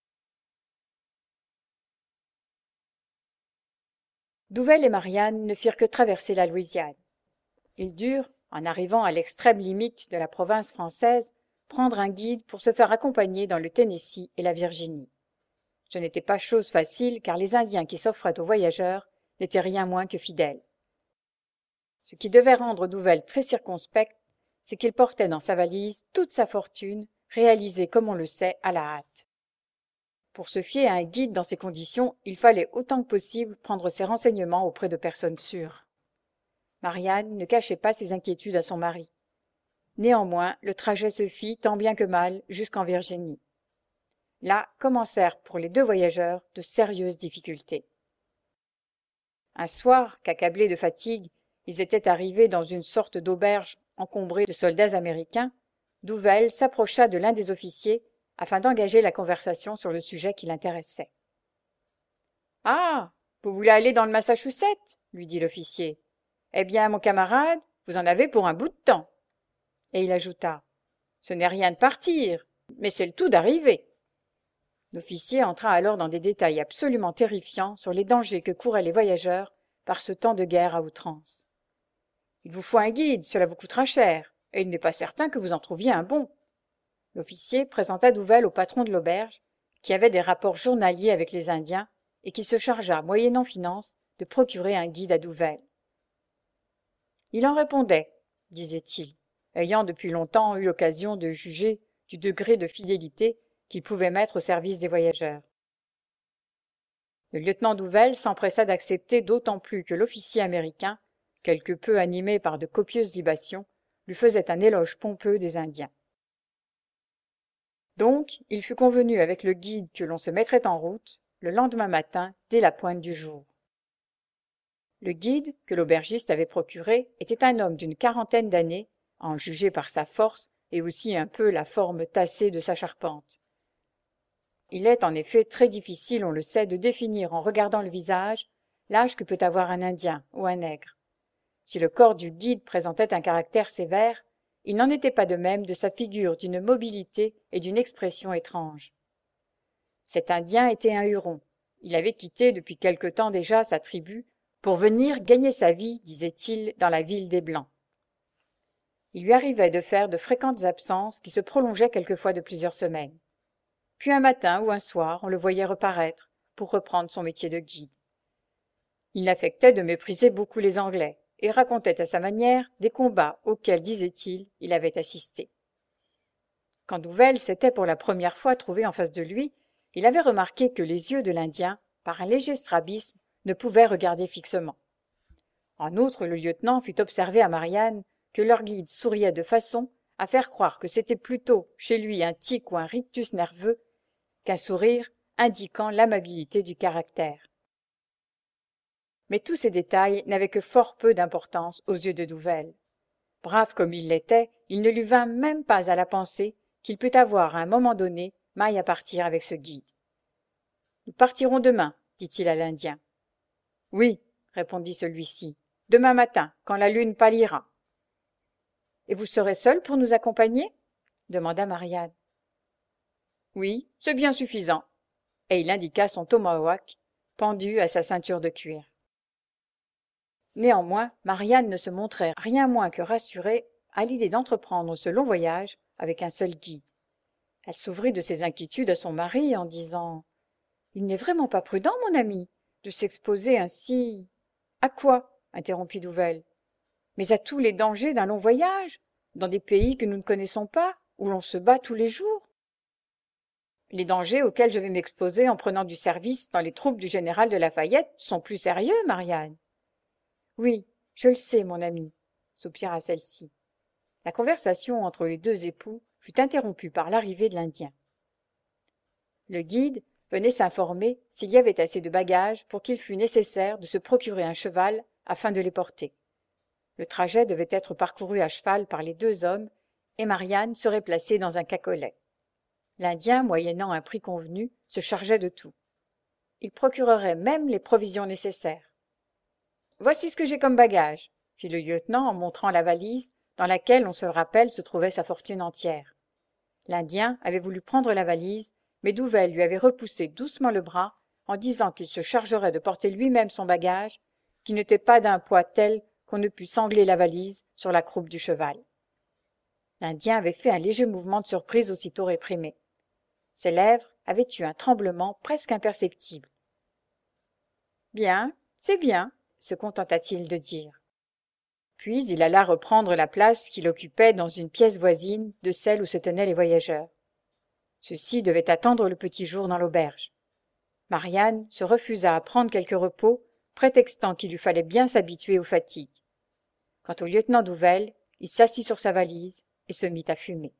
Douvel et Marianne ne firent que traverser la Louisiane. Ils durent, en arrivant à l'extrême limite de la province française, prendre un guide pour se faire accompagner dans le Tennessee et la Virginie. Ce n'était pas chose facile car les Indiens qui s'offraient aux voyageurs n'étaient rien moins que fidèles. Ce qui devait rendre Douvel très circonspect, c'est qu'il portait dans sa valise toute sa fortune, réalisée comme on le sait à la hâte. Pour se fier à un guide dans ces conditions, il fallait autant que possible prendre ses renseignements auprès de personnes sûres. Marianne ne cachait pas ses inquiétudes à son mari. Néanmoins, le trajet se fit tant bien que mal jusqu'en Virginie. Là commencèrent pour les deux voyageurs de sérieuses difficultés. Un soir, qu'accablés de fatigue, ils étaient arrivés dans une sorte d'auberge encombrée de soldats américains, Douvel s'approcha de l'un des officiers afin d'engager la conversation sur le sujet qui l'intéressait. « Ah, vous voulez aller dans le Massachusetts ?» lui dit l'officier. « Eh bien, mon camarade, vous en avez pour un bout de temps. » Et il ajouta. « Ce n'est rien de partir, mais c'est le tout d'arriver. » L'officier entra alors dans des détails absolument terrifiants sur les dangers que couraient les voyageurs par ce temps de guerre à outrance. « Il vous faut un guide, cela vous coûtera cher, et il n'est pas certain que vous en trouviez un bon. » L'officier présenta Douvel au patron de l'auberge, qui avait des rapports journaliers avec les Indiens et qui se chargea, moyennant finance, de procurer un guide à Douvel. Il en répondait, disait-il, ayant depuis longtemps eu l'occasion de juger du degré de fidélité qu'il pouvait mettre au service des voyageurs. Le lieutenant Douvel s'empressa d'accepter d'autant plus que l'officier américain, quelque peu animé par de copieuses libations, lui faisait un éloge pompeux des Indiens. Donc, il fut convenu avec le guide que l'on se mettrait en route le lendemain matin dès la pointe du jour. Le guide, que l'aubergiste avait procuré, était un homme d'une quarantaine d'années, à en juger par sa force et aussi un peu la forme tassée de sa charpente. Il est en effet très difficile, on le sait, de définir en regardant le visage l'âge que peut avoir un Indien ou un nègre. Si le corps du guide présentait un caractère sévère, il n'en était pas de même de sa figure d'une mobilité et d'une expression étranges. Cet Indien était un Huron. Il avait quitté depuis quelque temps déjà sa tribu pour venir gagner sa vie, disait-il, dans la ville des Blancs. Il lui arrivait de faire de fréquentes absences qui se prolongeaient quelquefois de plusieurs semaines. Puis un matin ou un soir, on le voyait reparaître pour reprendre son métier de guide. Il n'affectait de mépriser beaucoup les Anglais et racontait à sa manière des combats auxquels, disait-il, il avait assisté. Quand Douvel s'était pour la première fois trouvé en face de lui, il avait remarqué que les yeux de l'Indien, par un léger strabisme, ne pouvaient regarder fixement. En outre, le lieutenant fit observer à Marianne que leur guide souriait de façon à faire croire que c'était plutôt chez lui un tic ou un rictus nerveux qu'un sourire indiquant l'amabilité du caractère. Mais tous ces détails n'avaient que fort peu d'importance aux yeux de Douvel. Brave comme il l'était, il ne lui vint même pas à la pensée qu'il peut avoir à un moment donné maille à partir avec ce guide. « Nous partirons demain, dit-il à l'Indien. « Oui, répondit celui-ci, demain matin, quand la lune pâlira. »« Et vous serez seul pour nous accompagner ?» demanda Marianne. « Oui, c'est bien suffisant. » Et il indiqua son tomahawk pendu à sa ceinture de cuir. Néanmoins, Marianne ne se montrait rien moins que rassurée à l'idée d'entreprendre ce long voyage avec un seul guide. Elle s'ouvrit de ses inquiétudes à son mari en disant « Il n'est vraiment pas prudent, mon ami, de s'exposer ainsi… »« À quoi ?» interrompit Douvel. « Mais à tous les dangers d'un long voyage. dans des pays que nous ne connaissons pas, où l'on se bat tous les jours? Les dangers auxquels je vais m'exposer en prenant du service dans les troupes du général de Lafayette sont plus sérieux, Marianne. Oui, je le sais, mon ami, soupira celle-ci. La conversation entre les deux époux fut interrompue par l'arrivée de l'Indien. Le guide venait s'informer s'il y avait assez de bagages pour qu'il fût nécessaire de se procurer un cheval afin de les porter. Le trajet devait être parcouru à cheval par les deux hommes et Marianne serait placée dans un cacolet. L'Indien, moyennant un prix convenu, se chargeait de tout. Il procurerait même les provisions nécessaires. « Voici ce que j'ai comme bagage, » fit le lieutenant en montrant la valise dans laquelle, on se le rappelle, se trouvait sa fortune entière. L'Indien avait voulu prendre la valise, mais Douvel lui avait repoussé doucement le bras en disant qu'il se chargerait de porter lui-même son bagage, qui n'était pas d'un poids tel qu'on ne pût sangler la valise sur la croupe du cheval. L'Indien avait fait un léger mouvement de surprise aussitôt réprimé. Ses lèvres avaient eu un tremblement presque imperceptible. « Bien, c'est bien, » se contenta-t-il de dire. Puis il alla reprendre la place qu'il occupait dans une pièce voisine de celle où se tenaient les voyageurs. Ceux-ci devaient attendre le petit jour dans l'auberge. Marianne se refusa à prendre quelque repos, prétextant qu'il lui fallait bien s'habituer aux fatigues. Quant au lieutenant Douvel, il s'assit sur sa valise et se mit à fumer.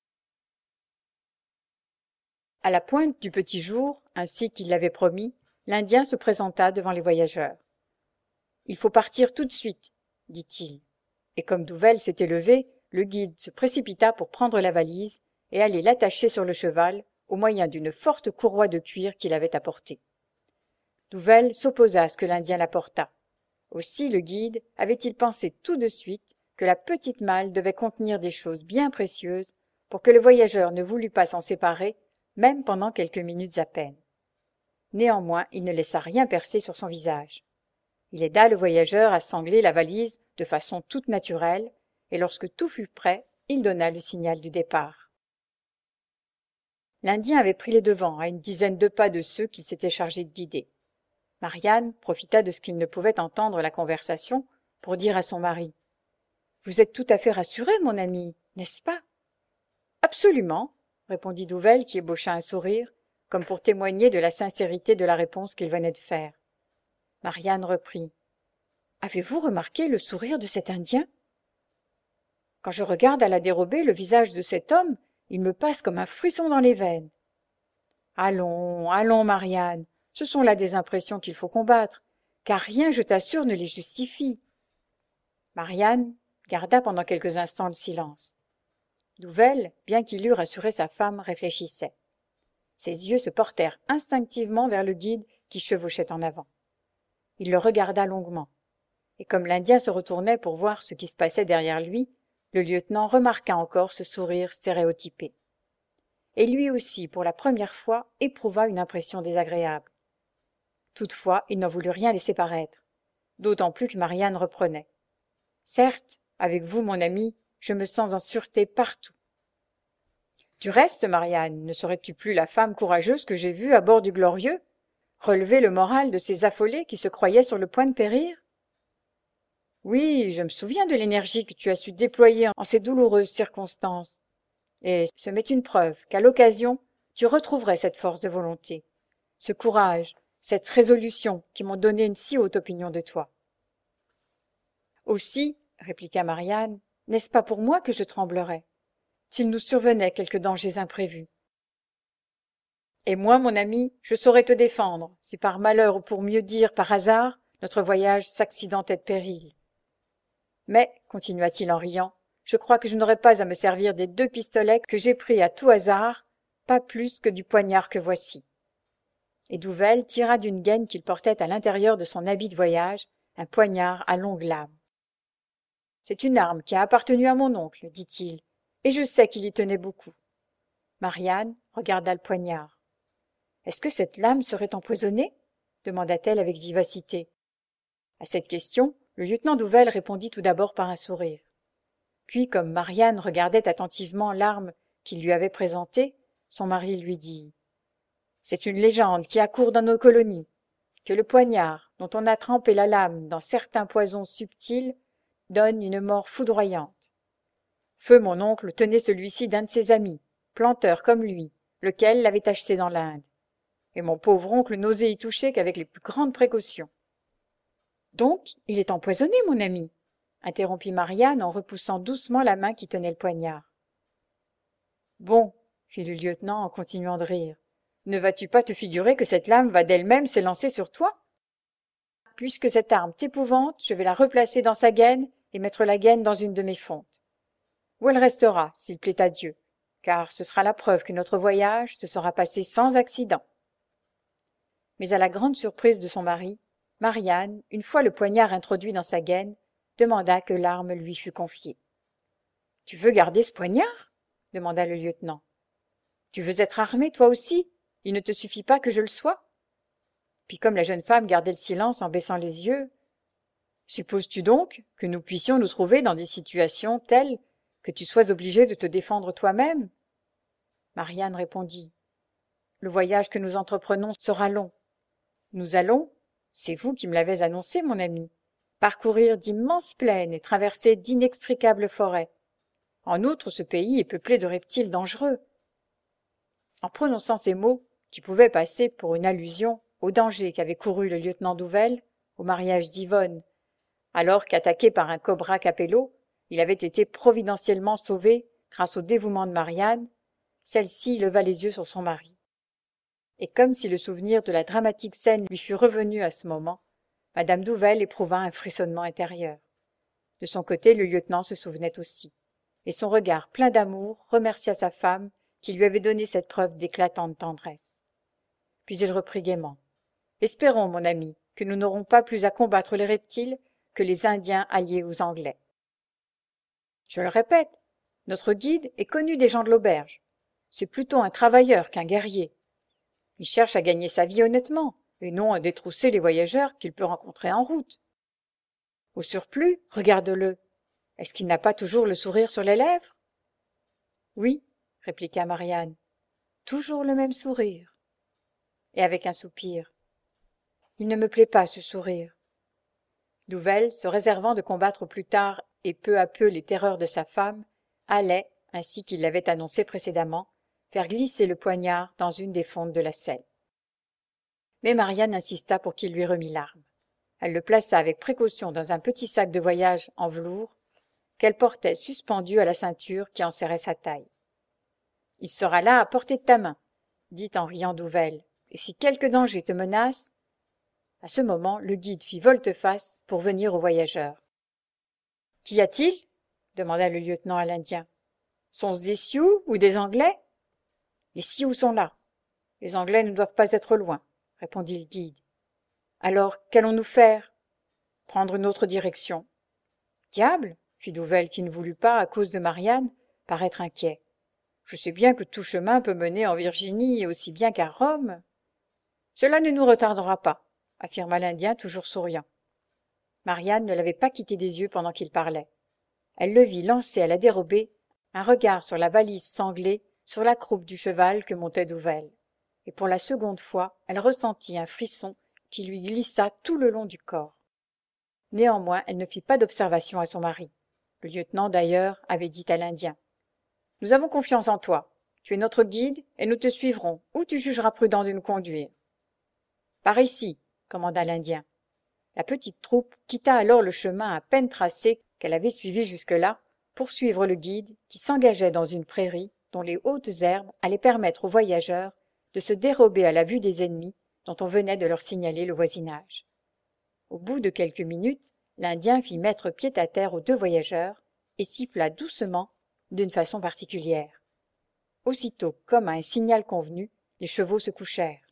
À la pointe du petit jour, ainsi qu'il l'avait promis, l'Indien se présenta devant les voyageurs. « Il faut partir tout de suite, » dit-il. Et comme Douvel s'était levé, le guide se précipita pour prendre la valise et aller l'attacher sur le cheval au moyen d'une forte courroie de cuir qu'il avait apportée. Douvel s'opposa à ce que l'Indien la portât. Aussi le guide avait-il pensé tout de suite que la petite malle devait contenir des choses bien précieuses pour que le voyageur ne voulût pas s'en séparer, même pendant quelques minutes à peine. Néanmoins, il ne laissa rien percer sur son visage. Il aida le voyageur à sangler la valise de façon toute naturelle, et lorsque tout fut prêt, il donna le signal du départ. L'Indien avait pris les devants à une dizaine de pas de ceux qu'il s'était chargé de guider. Marianne profita de ce qu'il ne pouvait entendre la conversation pour dire à son mari « Vous êtes tout à fait rassuré, mon ami, n'est-ce pas ?»« Absolument, » répondit Douvel qui ébaucha un sourire, comme pour témoigner de la sincérité de la réponse qu'il venait de faire. Marianne reprit. « Avez-vous remarqué le sourire de cet Indien ? Quand je regarde à la dérobée le visage de cet homme, il me passe comme un frisson dans les veines. » « Allons, allons, Marianne, ce sont là des impressions qu'il faut combattre, car rien, je t'assure, ne les justifie. » Marianne garda pendant quelques instants le silence. Douvel, bien qu'il eût rassuré sa femme, réfléchissait. Ses yeux se portèrent instinctivement vers le guide qui chevauchait en avant. Il le regarda longuement, et comme l'Indien se retournait pour voir ce qui se passait derrière lui, le lieutenant remarqua encore ce sourire stéréotypé. Et lui aussi, pour la première fois, éprouva une impression désagréable. Toutefois, il n'en voulut rien laisser paraître, d'autant plus que Marianne reprenait. « Certes, avec vous, mon ami, je me sens en sûreté partout. » Du reste, Marianne, ne serais-tu plus la femme courageuse que j'ai vue à bord du Glorieux, relever le moral de ces affolés qui se croyaient sur le point de périr? Oui, je me souviens de l'énergie que tu as su déployer en ces douloureuses circonstances. Et ce m'est une preuve qu'à l'occasion, tu retrouverais cette force de volonté, ce courage, cette résolution qui m'ont donné une si haute opinion de toi. Aussi, répliqua Marianne, n'est-ce pas pour moi que je tremblerais, s'il nous survenait quelques dangers imprévus. Et moi, mon ami, je saurais te défendre, si par malheur ou pour mieux dire par hasard, notre voyage s'accidentait de péril. Mais, continua-t-il en riant, je crois que je n'aurai pas à me servir des 2 pistolets que j'ai pris à tout hasard, pas plus que du poignard que voici. Et Douvel tira d'une gaine qu'il portait à l'intérieur de son habit de voyage un poignard à longue lame. « C'est une arme qui a appartenu à mon oncle, dit-il, et je sais qu'il y tenait beaucoup. » Marianne regarda le poignard. « Est-ce que cette lame serait empoisonnée ?» demanda-t-elle avec vivacité. À cette question, le lieutenant Douvel répondit tout d'abord par un sourire. Puis, comme Marianne regardait attentivement l'arme qu'il lui avait présentée, son mari lui dit « C'est une légende qui accourt dans nos colonies, que le poignard, dont on a trempé la lame dans certains poisons subtils, donne une mort foudroyante. Feu mon oncle tenait celui-ci d'un de ses amis, planteur comme lui, lequel l'avait acheté dans l'Inde. Et mon pauvre oncle n'osait y toucher qu'avec les plus grandes précautions. Donc, il est empoisonné, mon ami, interrompit Marianne en repoussant doucement la main qui tenait le poignard. Bon, fit le lieutenant en continuant de rire, ne vas-tu pas te figurer que cette lame va d'elle-même s'élancer sur toi? Puisque cette arme t'épouvante, je vais la replacer dans sa gaine et mettre la gaine dans une de mes fontes. Où elle restera, s'il plaît à Dieu, car ce sera la preuve que notre voyage se sera passé sans accident. Mais à la grande surprise de son mari, Marianne, une fois le poignard introduit dans sa gaine, demanda que l'arme lui fût confiée. « Tu veux garder ce poignard ?» demanda le lieutenant. « Tu veux être armé, toi aussi? Il ne te suffit pas que je le sois ?» Puis comme la jeune femme gardait le silence en baissant les yeux, « Supposes-tu donc que nous puissions nous trouver dans des situations telles que tu sois obligé de te défendre toi-même ?» Marianne répondit. « Le voyage que nous entreprenons sera long. Nous allons, c'est vous qui me l'avez annoncé, mon ami, parcourir d'immenses plaines et traverser d'inextricables forêts. En outre, ce pays est peuplé de reptiles dangereux. » En prononçant ces mots, qui pouvaient passer pour une allusion au danger qu'avait couru le lieutenant Douvel au mariage d'Yvonne, alors qu'attaqué par un cobra capello, il avait été providentiellement sauvé grâce au dévouement de Marianne, celle-ci leva les yeux sur son mari. Et comme si le souvenir de la dramatique scène lui fût revenu à ce moment, madame Douvel éprouva un frissonnement intérieur. De son côté, le lieutenant se souvenait aussi, et son regard plein d'amour remercia sa femme qui lui avait donné cette preuve d'éclatante tendresse. Puis il reprit gaiement. « Espérons, mon ami, que nous n'aurons pas plus à combattre les reptiles que les Indiens alliés aux Anglais. Je le répète, notre guide est connu des gens de l'auberge. C'est plutôt un travailleur qu'un guerrier. Il cherche à gagner sa vie honnêtement, et non à détrousser les voyageurs qu'il peut rencontrer en route. Au surplus, regarde-le. Est-ce qu'il n'a pas toujours le sourire sur les lèvres? Oui, répliqua Marianne. Toujours le même sourire. Et avec un soupir. Il ne me plaît pas, ce sourire. Douvel, se réservant de combattre plus tard et peu à peu les terreurs de sa femme, allait, ainsi qu'il l'avait annoncé précédemment, faire glisser le poignard dans une des fontes de la selle. Mais Marianne insista pour qu'il lui remît l'arme. Elle le plaça avec précaution dans un petit sac de voyage en velours qu'elle portait suspendu à la ceinture qui enserrait sa taille. « Il sera là à portée de ta main, » dit en riant Douvel, « et si quelque danger te menace… » À ce moment, le guide fit volte-face pour venir aux voyageurs. « Qu'y a-t-il » demanda le lieutenant à l'Indien. « Sont-ce des Sioux ou des Anglais ?»« Les Sioux sont là. Les Anglais ne doivent pas être loin, » répondit le guide. « Alors, qu'allons-nous faire ?»« Prendre une autre direction. »« Diable !» fit Douvel qui ne voulut pas, à cause de Marianne, paraître inquiet. « Je sais bien que tout chemin peut mener en Virginie aussi bien qu'à Rome. »« Cela ne nous retardera pas, » affirma l'Indien toujours souriant. Marianne ne l'avait pas quitté des yeux pendant qu'il parlait. Elle le vit lancer à la dérobée un regard sur la valise sanglée sur la croupe du cheval que montait Douvel. Et pour la seconde fois, elle ressentit un frisson qui lui glissa tout le long du corps. Néanmoins, elle ne fit pas d'observation à son mari. Le lieutenant, d'ailleurs, avait dit à l'Indien. « Nous avons confiance en toi. Tu es notre guide et nous te suivrons où tu jugeras prudent de nous conduire. »« Par ici, » commanda l'Indien. La petite troupe quitta alors le chemin à peine tracé qu'elle avait suivi jusque-là pour suivre le guide qui s'engageait dans une prairie dont les hautes herbes allaient permettre aux voyageurs de se dérober à la vue des ennemis dont on venait de leur signaler le voisinage. Au bout de quelques minutes, l'Indien fit mettre pied à terre aux deux voyageurs et siffla doucement d'une façon particulière. Aussitôt, comme à un signal convenu, les chevaux se couchèrent.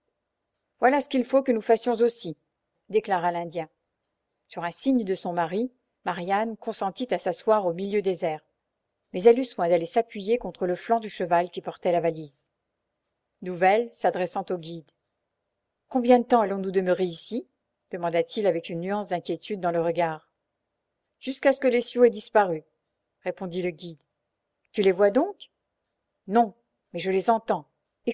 « Voilà ce qu'il faut que nous fassions aussi, » déclara l'Indien. Sur un signe de son mari, Marianne consentit à s'asseoir au milieu des herbes, mais elle eut soin d'aller s'appuyer contre le flanc du cheval qui portait la valise. Douvel, s'adressant au guide. « Combien de temps allons-nous demeurer ici ?» demanda-t-il avec une nuance d'inquiétude dans le regard. « Jusqu'à ce que les Sioux aient disparu, » répondit le guide. « Tu les vois donc ?»« Non, mais je les entends. Écoutez. »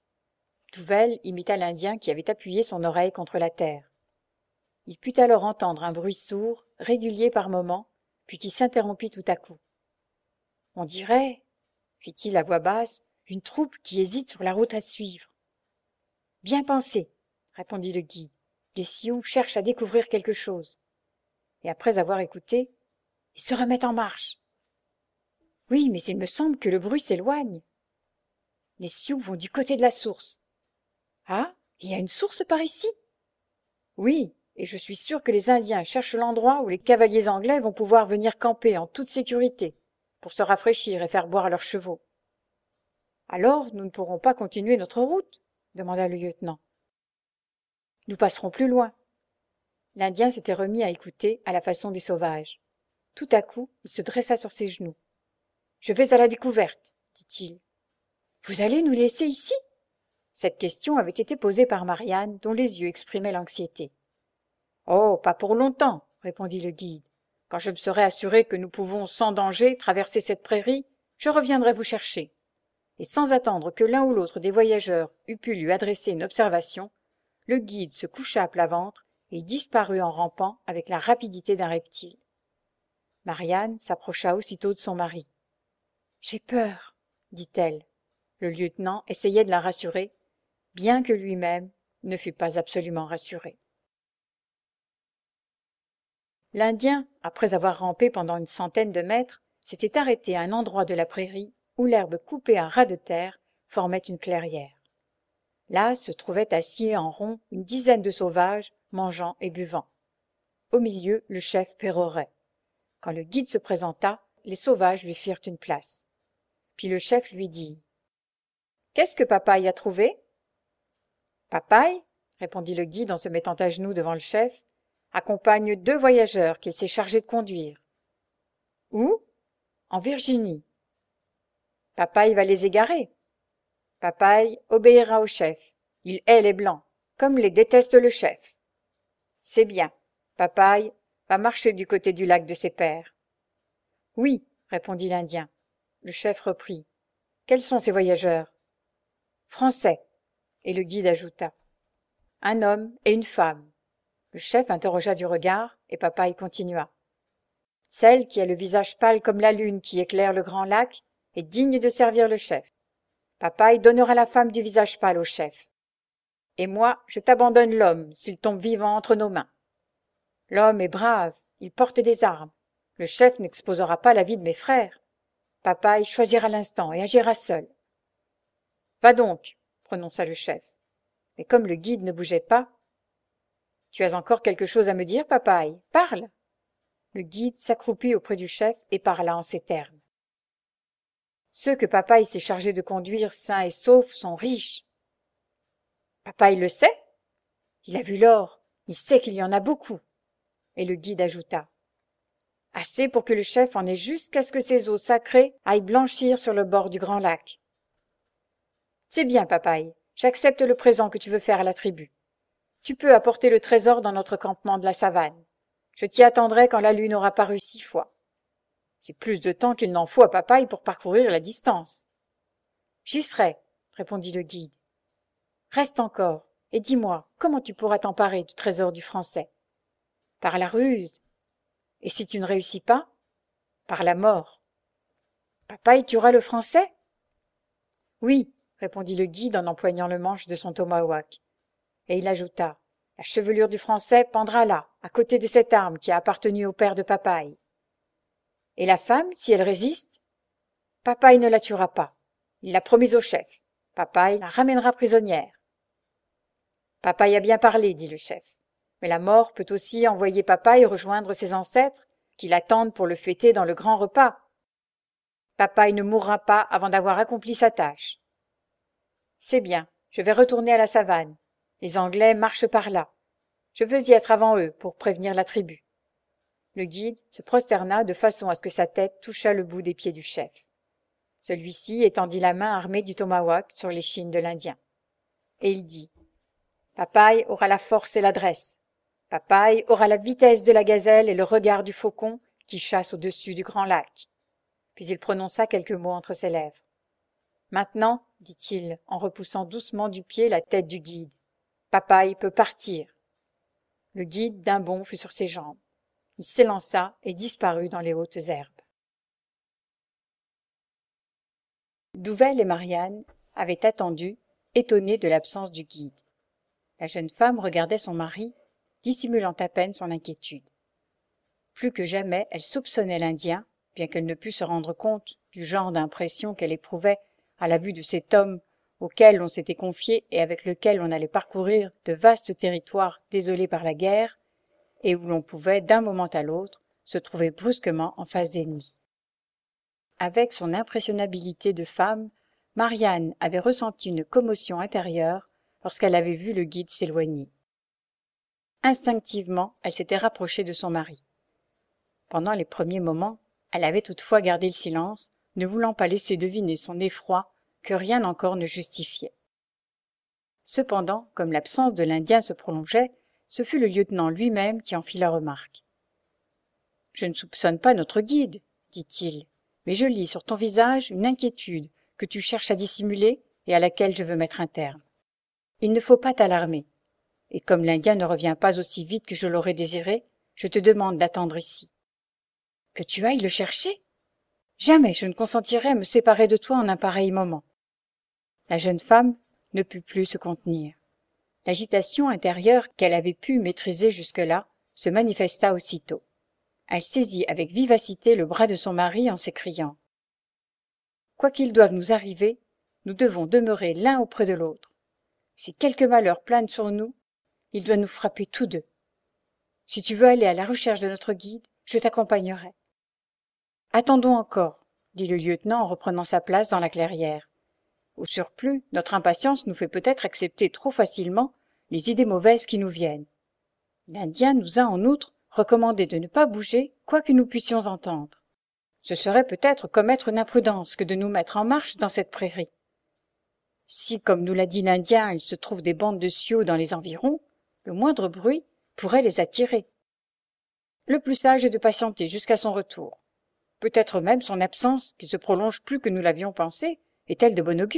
Douvel imita l'Indien qui avait appuyé son oreille contre la terre. Il put alors entendre un bruit sourd, régulier par moments, puis qui s'interrompit tout à coup. On dirait, fit-il à voix basse, une troupe qui hésite sur la route à suivre. Bien pensé, répondit le guide. Les Sioux cherchent à découvrir quelque chose. Et après avoir écouté, ils se remettent en marche. Oui, mais il me semble que le bruit s'éloigne. Les Sioux vont du côté de la source. Ah, il y a une source par ici? Oui, et je suis sûr que les Indiens cherchent l'endroit où les cavaliers anglais vont pouvoir venir camper en toute sécurité, pour se rafraîchir et faire boire leurs chevaux. Alors, nous ne pourrons pas continuer notre route? Demanda le lieutenant. Nous passerons plus loin. L'Indien s'était remis à écouter à la façon des sauvages. Tout à coup, il se dressa sur ses genoux. Je vais à la découverte, dit-il. Vous allez nous laisser ici? Cette question avait été posée par Marianne, dont les yeux exprimaient l'anxiété. Oh, pas pour longtemps, répondit le guide. Quand je me serai assuré que nous pouvons sans danger traverser cette prairie, je reviendrai vous chercher. Et sans attendre que l'un ou l'autre des voyageurs eût pu lui adresser une observation, le guide se coucha à plat ventre et disparut en rampant avec la rapidité d'un reptile. Marianne s'approcha aussitôt de son mari. « J'ai peur, dit-elle. Le lieutenant essayait de la rassurer, bien que lui-même ne fût pas absolument rassuré. L'Indien, après avoir rampé pendant une centaine de mètres, s'était arrêté à un endroit de la prairie où l'herbe coupée à ras de terre formait une clairière. Là se trouvaient assis en rond une dizaine de sauvages, mangeant et buvant. Au milieu, le chef pérorait. Quand le guide se présenta, les sauvages lui firent une place. Puis le chef lui dit « Qu'est-ce que Papaye a trouvé ?»« Papaye, répondit le guide en se mettant à genoux devant le chef, accompagne 2 voyageurs qu'il s'est chargé de conduire. »« Où ?»« En Virginie. »« Papaye va les égarer. »« Papaye obéira au chef. Il hait les Blancs, comme les déteste le chef. »« C'est bien. Papaye va marcher du côté du lac de ses pères. »« Oui, répondit l'Indien. Le chef reprit. « Quels sont ces voyageurs ?»« Français. » Et le guide ajouta. « Un homme et une femme. » Le chef interrogea du regard, et Papaye continua. « Celle qui a le visage pâle comme la lune qui éclaire le grand lac est digne de servir le chef. Papaye donnera la femme du visage pâle au chef. Et moi, je t'abandonne l'homme s'il tombe vivant entre nos mains. L'homme est brave, il porte des armes. Le chef n'exposera pas la vie de mes frères. Papaye choisira l'instant et agira seul. »« Va donc, prononça le chef. Mais comme le guide ne bougeait pas, « Tu as encore quelque chose à me dire, Papaye? Parle !» Le guide s'accroupit auprès du chef et parla en ces termes. « Ceux que Papaye s'est chargé de conduire sains et saufs sont riches. »« Papaye le sait? Il a vu l'or, il sait qu'il y en a beaucoup. » Et le guide ajouta. « Assez pour que le chef en ait jusqu'à ce que ses eaux sacrées aillent blanchir sur le bord du grand lac. »« C'est bien, Papaye, j'accepte le présent que tu veux faire à la tribu. Tu peux apporter le trésor dans notre campement de la savane. Je t'y attendrai quand la lune aura paru 6 fois. C'est plus de temps qu'il n'en faut à Papaye pour parcourir la distance. »« J'y serai, répondit le guide. Reste encore, et dis-moi, comment tu pourras t'emparer du trésor du Français? Par la ruse. Et si tu ne réussis pas? Par la mort. Papaye tuera le Français? Oui, répondit le guide en empoignant le manche de son tomahawk. Et il ajouta, la chevelure du Français pendra là, à côté de cette arme qui a appartenu au père de Papaye. Et la femme, si elle résiste? Papaye ne la tuera pas. Il l'a promis au chef. Papaye la ramènera prisonnière. Papaye a bien parlé, dit le chef. Mais la mort peut aussi envoyer Papaye rejoindre ses ancêtres, qui l'attendent pour le fêter dans le grand repas. Papaye ne mourra pas avant d'avoir accompli sa tâche. C'est bien, je vais retourner à la savane. Les Anglais marchent par là. Je veux y être avant eux pour prévenir la tribu. Le guide se prosterna de façon à ce que sa tête touchât le bout des pieds du chef. Celui-ci étendit la main armée du tomahawk sur l'échine de l'Indien. Et il dit « Papaye aura la force et l'adresse. Papaye aura la vitesse de la gazelle et le regard du faucon qui chasse au-dessus du grand lac. » Puis il prononça quelques mots entre ses lèvres. « Maintenant, dit-il, en repoussant doucement du pied la tête du guide, Papaye peut partir. » Le guide d'un bond fut sur ses jambes. Il s'élança et disparut dans les hautes herbes. Douvel et Marianne avaient attendu, étonnés de l'absence du guide. La jeune femme regardait son mari, dissimulant à peine son inquiétude. Plus que jamais, elle soupçonnait l'Indien, bien qu'elle ne pût se rendre compte du genre d'impression qu'elle éprouvait à la vue de cet homme auquel on s'était confié et avec lequel on allait parcourir de vastes territoires désolés par la guerre, et où l'on pouvait, d'un moment à l'autre, se trouver brusquement en face d'ennemis. Avec son impressionnabilité de femme, Marianne avait ressenti une commotion intérieure lorsqu'elle avait vu le guide s'éloigner. Instinctivement, elle s'était rapprochée de son mari. Pendant les premiers moments, elle avait toutefois gardé le silence, ne voulant pas laisser deviner son effroi que rien encore ne justifiait. Cependant, comme l'absence de l'Indien se prolongeait, ce fut le lieutenant lui-même qui en fit la remarque. « Je ne soupçonne pas notre guide, dit-il, mais je lis sur ton visage une inquiétude que tu cherches à dissimuler et à laquelle je veux mettre un terme. Il ne faut pas t'alarmer, et comme l'Indien ne revient pas aussi vite que je l'aurais désiré, je te demande d'attendre ici. »« Que tu ailles le chercher ? Jamais je ne consentirais à me séparer de toi en un pareil moment. » La jeune femme ne put plus se contenir. L'agitation intérieure qu'elle avait pu maîtriser jusque-là se manifesta aussitôt. Elle saisit avec vivacité le bras de son mari en s'écriant « Quoi qu'il doive nous arriver, nous devons demeurer l'un auprès de l'autre. Si quelque malheur plane sur nous, il doit nous frapper tous deux. Si tu veux aller à la recherche de notre guide, je t'accompagnerai. »« Attendons encore, » dit le lieutenant en reprenant sa place dans la clairière. « Au surplus, notre impatience nous fait peut-être accepter trop facilement les idées mauvaises qui nous viennent. L'Indien nous a en outre recommandé de ne pas bouger quoi que nous puissions entendre. Ce serait peut-être commettre une imprudence que de nous mettre en marche dans cette prairie. Si, comme nous l'a dit l'Indien, il se trouve des bandes de Sioux dans les environs, le moindre bruit pourrait les attirer. Le plus sage est de patienter jusqu'à son retour. Peut-être même son absence, qui se prolonge plus que nous l'avions pensé, est-elle de bon augure ? »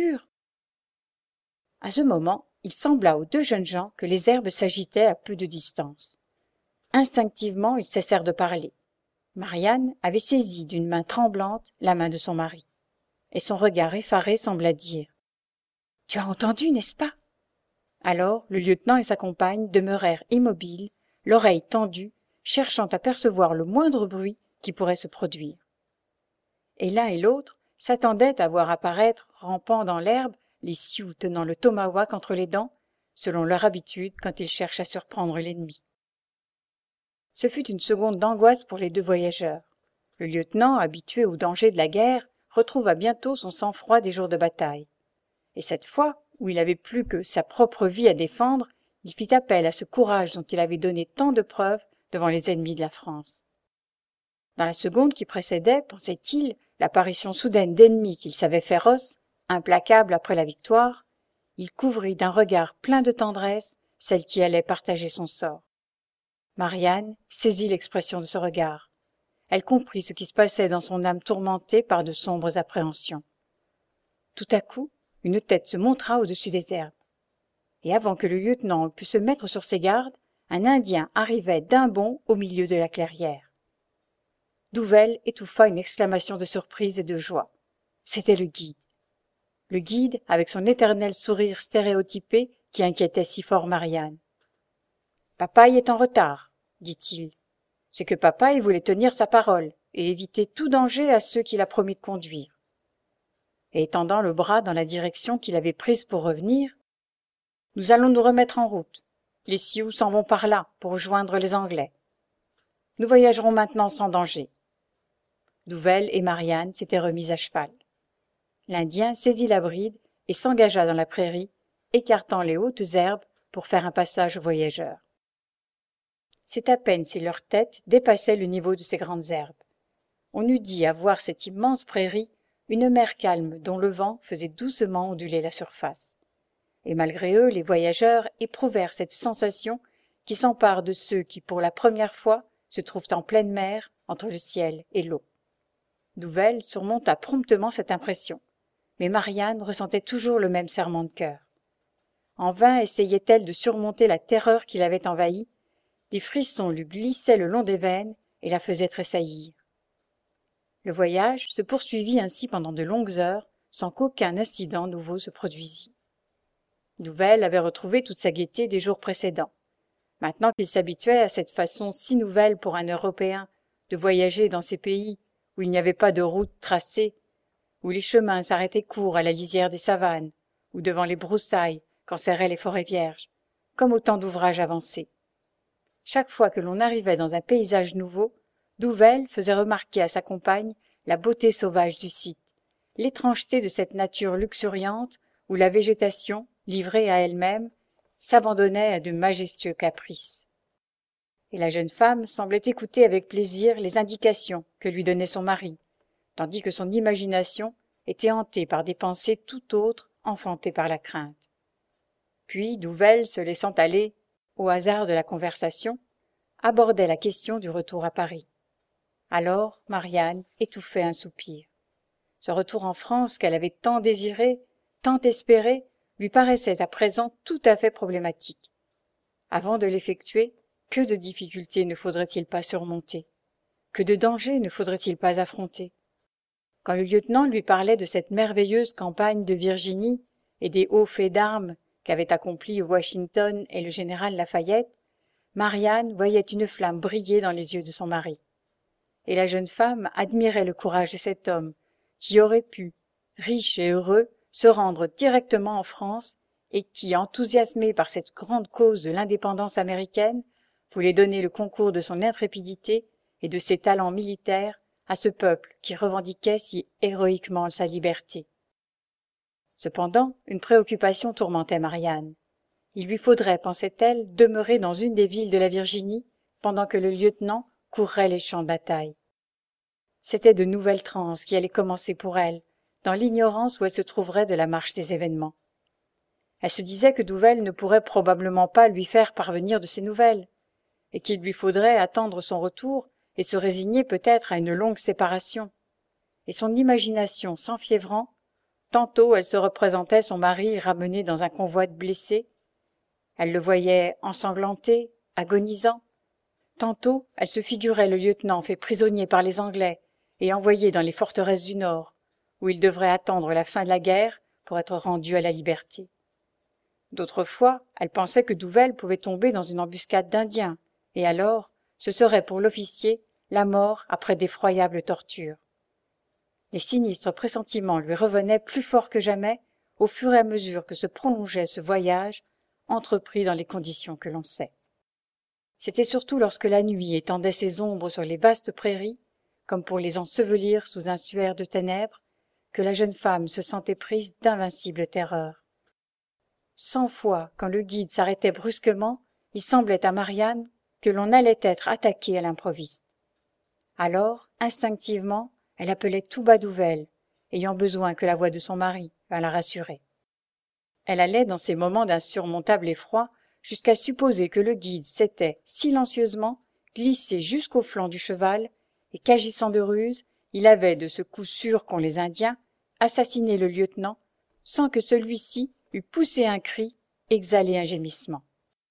À ce moment, il sembla aux deux jeunes gens que les herbes s'agitaient à peu de distance. Instinctivement, ils cessèrent de parler. Marianne avait saisi d'une main tremblante la main de son mari, et son regard effaré sembla dire « Tu as entendu, n'est-ce pas ?» Alors, le lieutenant et sa compagne demeurèrent immobiles, l'oreille tendue, cherchant à percevoir le moindre bruit qui pourrait se produire. Et l'un et l'autre s'attendaient à voir apparaître, rampant dans l'herbe, les Sioux tenant le tomahawk entre les dents, selon leur habitude quand ils cherchent à surprendre l'ennemi. Ce fut une seconde d'angoisse pour les deux voyageurs. Le lieutenant, habitué aux dangers de la guerre, retrouva bientôt son sang-froid des jours de bataille. Et cette fois, où il avait plus que sa propre vie à défendre, il fit appel à ce courage dont il avait donné tant de preuves devant les ennemis de la France. Dans la seconde qui précédait, pensait-il, l'apparition soudaine d'ennemis qu'il savait féroces, implacables après la victoire, il couvrit d'un regard plein de tendresse celle qui allait partager son sort. Marianne saisit l'expression de ce regard. Elle comprit ce qui se passait dans son âme tourmentée par de sombres appréhensions. Tout à coup, une tête se montra au-dessus des herbes. Et avant que le lieutenant pût se mettre sur ses gardes, un Indien arrivait d'un bond au milieu de la clairière. Douvel étouffa une exclamation de surprise et de joie. C'était le guide. Le guide, avec son éternel sourire stéréotypé qui inquiétait si fort Marianne. « Papaye est en retard, » dit-il. « C'est que Papaye voulait tenir sa parole et éviter tout danger à ceux qu'il a promis de conduire. » Et étendant le bras dans la direction qu'il avait prise pour revenir, « Nous allons nous remettre en route. Les Sioux s'en vont par là pour rejoindre les Anglais. Nous voyagerons maintenant sans danger. » Douvel et Marianne s'étaient remis à cheval. L'Indien saisit la bride et s'engagea dans la prairie, écartant les hautes herbes pour faire un passage aux voyageurs. C'est à peine si leur tête dépassait le niveau de ces grandes herbes. On eût dit à voir cette immense prairie une mer calme dont le vent faisait doucement onduler la surface. Et malgré eux, les voyageurs éprouvèrent cette sensation qui s'empare de ceux qui, pour la première fois, se trouvent en pleine mer, entre le ciel et l'eau. Douvel surmonta promptement cette impression, mais Marianne ressentait toujours le même serrement de cœur. En vain essayait-elle de surmonter la terreur qui l'avait envahie, des frissons lui glissaient le long des veines et la faisaient tressaillir. Le voyage se poursuivit ainsi pendant de longues heures, sans qu'aucun incident nouveau se produisît. Douvel avait retrouvé toute sa gaieté des jours précédents. Maintenant qu'il s'habituait à cette façon si nouvelle pour un Européen de voyager dans ces pays où il n'y avait pas de route tracée, où les chemins s'arrêtaient courts à la lisière des savanes, ou devant les broussailles qu'enserraient les forêts vierges, comme autant d'ouvrages avancés. Chaque fois que l'on arrivait dans un paysage nouveau, Douvel faisait remarquer à sa compagne la beauté sauvage du site, l'étrangeté de cette nature luxuriante où la végétation, livrée à elle-même, s'abandonnait à de majestueux caprices. Et la jeune femme semblait écouter avec plaisir les indications que lui donnait son mari, tandis que son imagination était hantée par des pensées tout autres enfantées par la crainte. Puis Douvel, se laissant aller au hasard de la conversation, abordait la question du retour à Paris. Alors Marianne étouffait un soupir. Ce retour en France qu'elle avait tant désiré, tant espéré, lui paraissait à présent tout à fait problématique. Avant de l'effectuer, que de difficultés ne faudrait-il pas surmonter? Que de dangers ne faudrait-il pas affronter? Quand le lieutenant lui parlait de cette merveilleuse campagne de Virginie et des hauts faits d'armes qu'avaient accomplis Washington et le général Lafayette, Marianne voyait une flamme briller dans les yeux de son mari. Et la jeune femme admirait le courage de cet homme qui aurait pu, riche et heureux, se rendre directement en France et qui, enthousiasmé par cette grande cause de l'indépendance américaine, voulait donner le concours de son intrépidité et de ses talents militaires à ce peuple qui revendiquait si héroïquement sa liberté. Cependant, une préoccupation tourmentait Marianne. Il lui faudrait, pensait-elle, demeurer dans une des villes de la Virginie pendant que le lieutenant courrait les champs de bataille. C'étaient de nouvelles transes qui allaient commencer pour elle, dans l'ignorance où elle se trouverait de la marche des événements. Elle se disait que Douvel ne pourrait probablement pas lui faire parvenir de ces nouvelles, et qu'il lui faudrait attendre son retour et se résigner peut-être à une longue séparation. Et son imagination s'enfiévrant, tantôt elle se représentait son mari ramené dans un convoi de blessés, elle le voyait ensanglanté, agonisant, tantôt elle se figurait le lieutenant fait prisonnier par les Anglais et envoyé dans les forteresses du Nord, où il devrait attendre la fin de la guerre pour être rendu à la liberté. D'autres fois, elle pensait que Douvel pouvait tomber dans une embuscade d'Indiens, et alors, ce serait pour l'officier la mort après d'effroyables tortures. Les sinistres pressentiments lui revenaient plus forts que jamais au fur et à mesure que se prolongeait ce voyage, entrepris dans les conditions que l'on sait. C'était surtout lorsque la nuit étendait ses ombres sur les vastes prairies, comme pour les ensevelir sous un suaire de ténèbres, que la jeune femme se sentait prise d'invincibles terreurs. 100 fois, quand le guide s'arrêtait brusquement, il semblait à Marianne que l'on allait être attaqué à l'improviste. Alors, instinctivement, elle appelait tout bas Douvel, ayant besoin que la voix de son mari vînt la rassurer. Elle allait, dans ces moments d'insurmontable effroi, jusqu'à supposer que le guide s'était, silencieusement, glissé jusqu'au flanc du cheval, et qu'agissant de ruse, il avait, de ce coup sûr qu'ont les Indiens, assassiné le lieutenant, sans que celui-ci eût poussé un cri, exhalé un gémissement.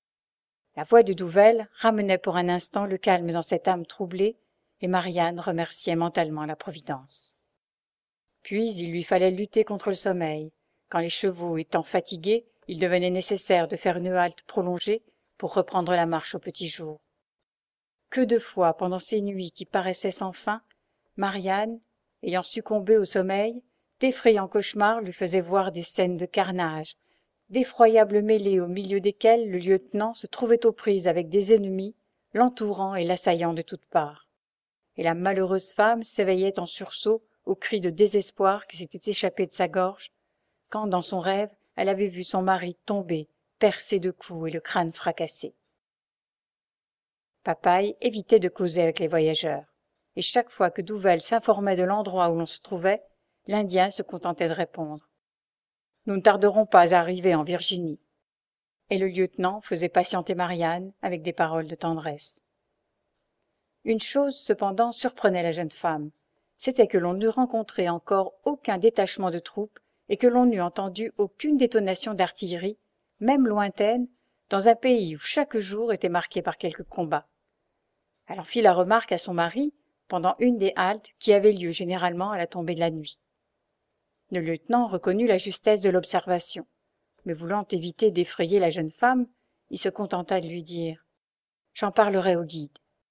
La voix de Douvel ramenait pour un instant le calme dans cette âme troublée, et Marianne remerciait mentalement la Providence. Puis il lui fallait lutter contre le sommeil. Quand les chevaux étant fatigués, il devenait nécessaire de faire une halte prolongée pour reprendre la marche au petit jour. Que de fois, pendant ces nuits qui paraissaient sans fin, Marianne, ayant succombé au sommeil, d'effrayants cauchemars lui faisaient voir des scènes de carnage, d'effroyables mêlées au milieu desquelles le lieutenant se trouvait aux prises avec des ennemis, l'entourant et l'assaillant de toutes parts. Et la malheureuse femme s'éveillait en sursaut au cri de désespoir qui s'était échappé de sa gorge, quand, dans son rêve, elle avait vu son mari tomber, percé de coups et le crâne fracassé. Papaye évitait de causer avec les voyageurs, et chaque fois que Douvel s'informait de l'endroit où l'on se trouvait, l'Indien se contentait de répondre « Nous ne tarderons pas à arriver en Virginie ». Et le lieutenant faisait patienter Marianne avec des paroles de tendresse. Une chose, cependant, surprenait la jeune femme, c'était que l'on n'eût rencontré encore aucun détachement de troupes et que l'on n'eût entendu aucune détonation d'artillerie, même lointaine, dans un pays où chaque jour était marqué par quelque combat. Elle en fit la remarque à son mari pendant une des haltes qui avaient lieu généralement à la tombée de la nuit. Le lieutenant reconnut la justesse de l'observation, mais voulant éviter d'effrayer la jeune femme, il se contenta de lui dire « J'en parlerai au guide ».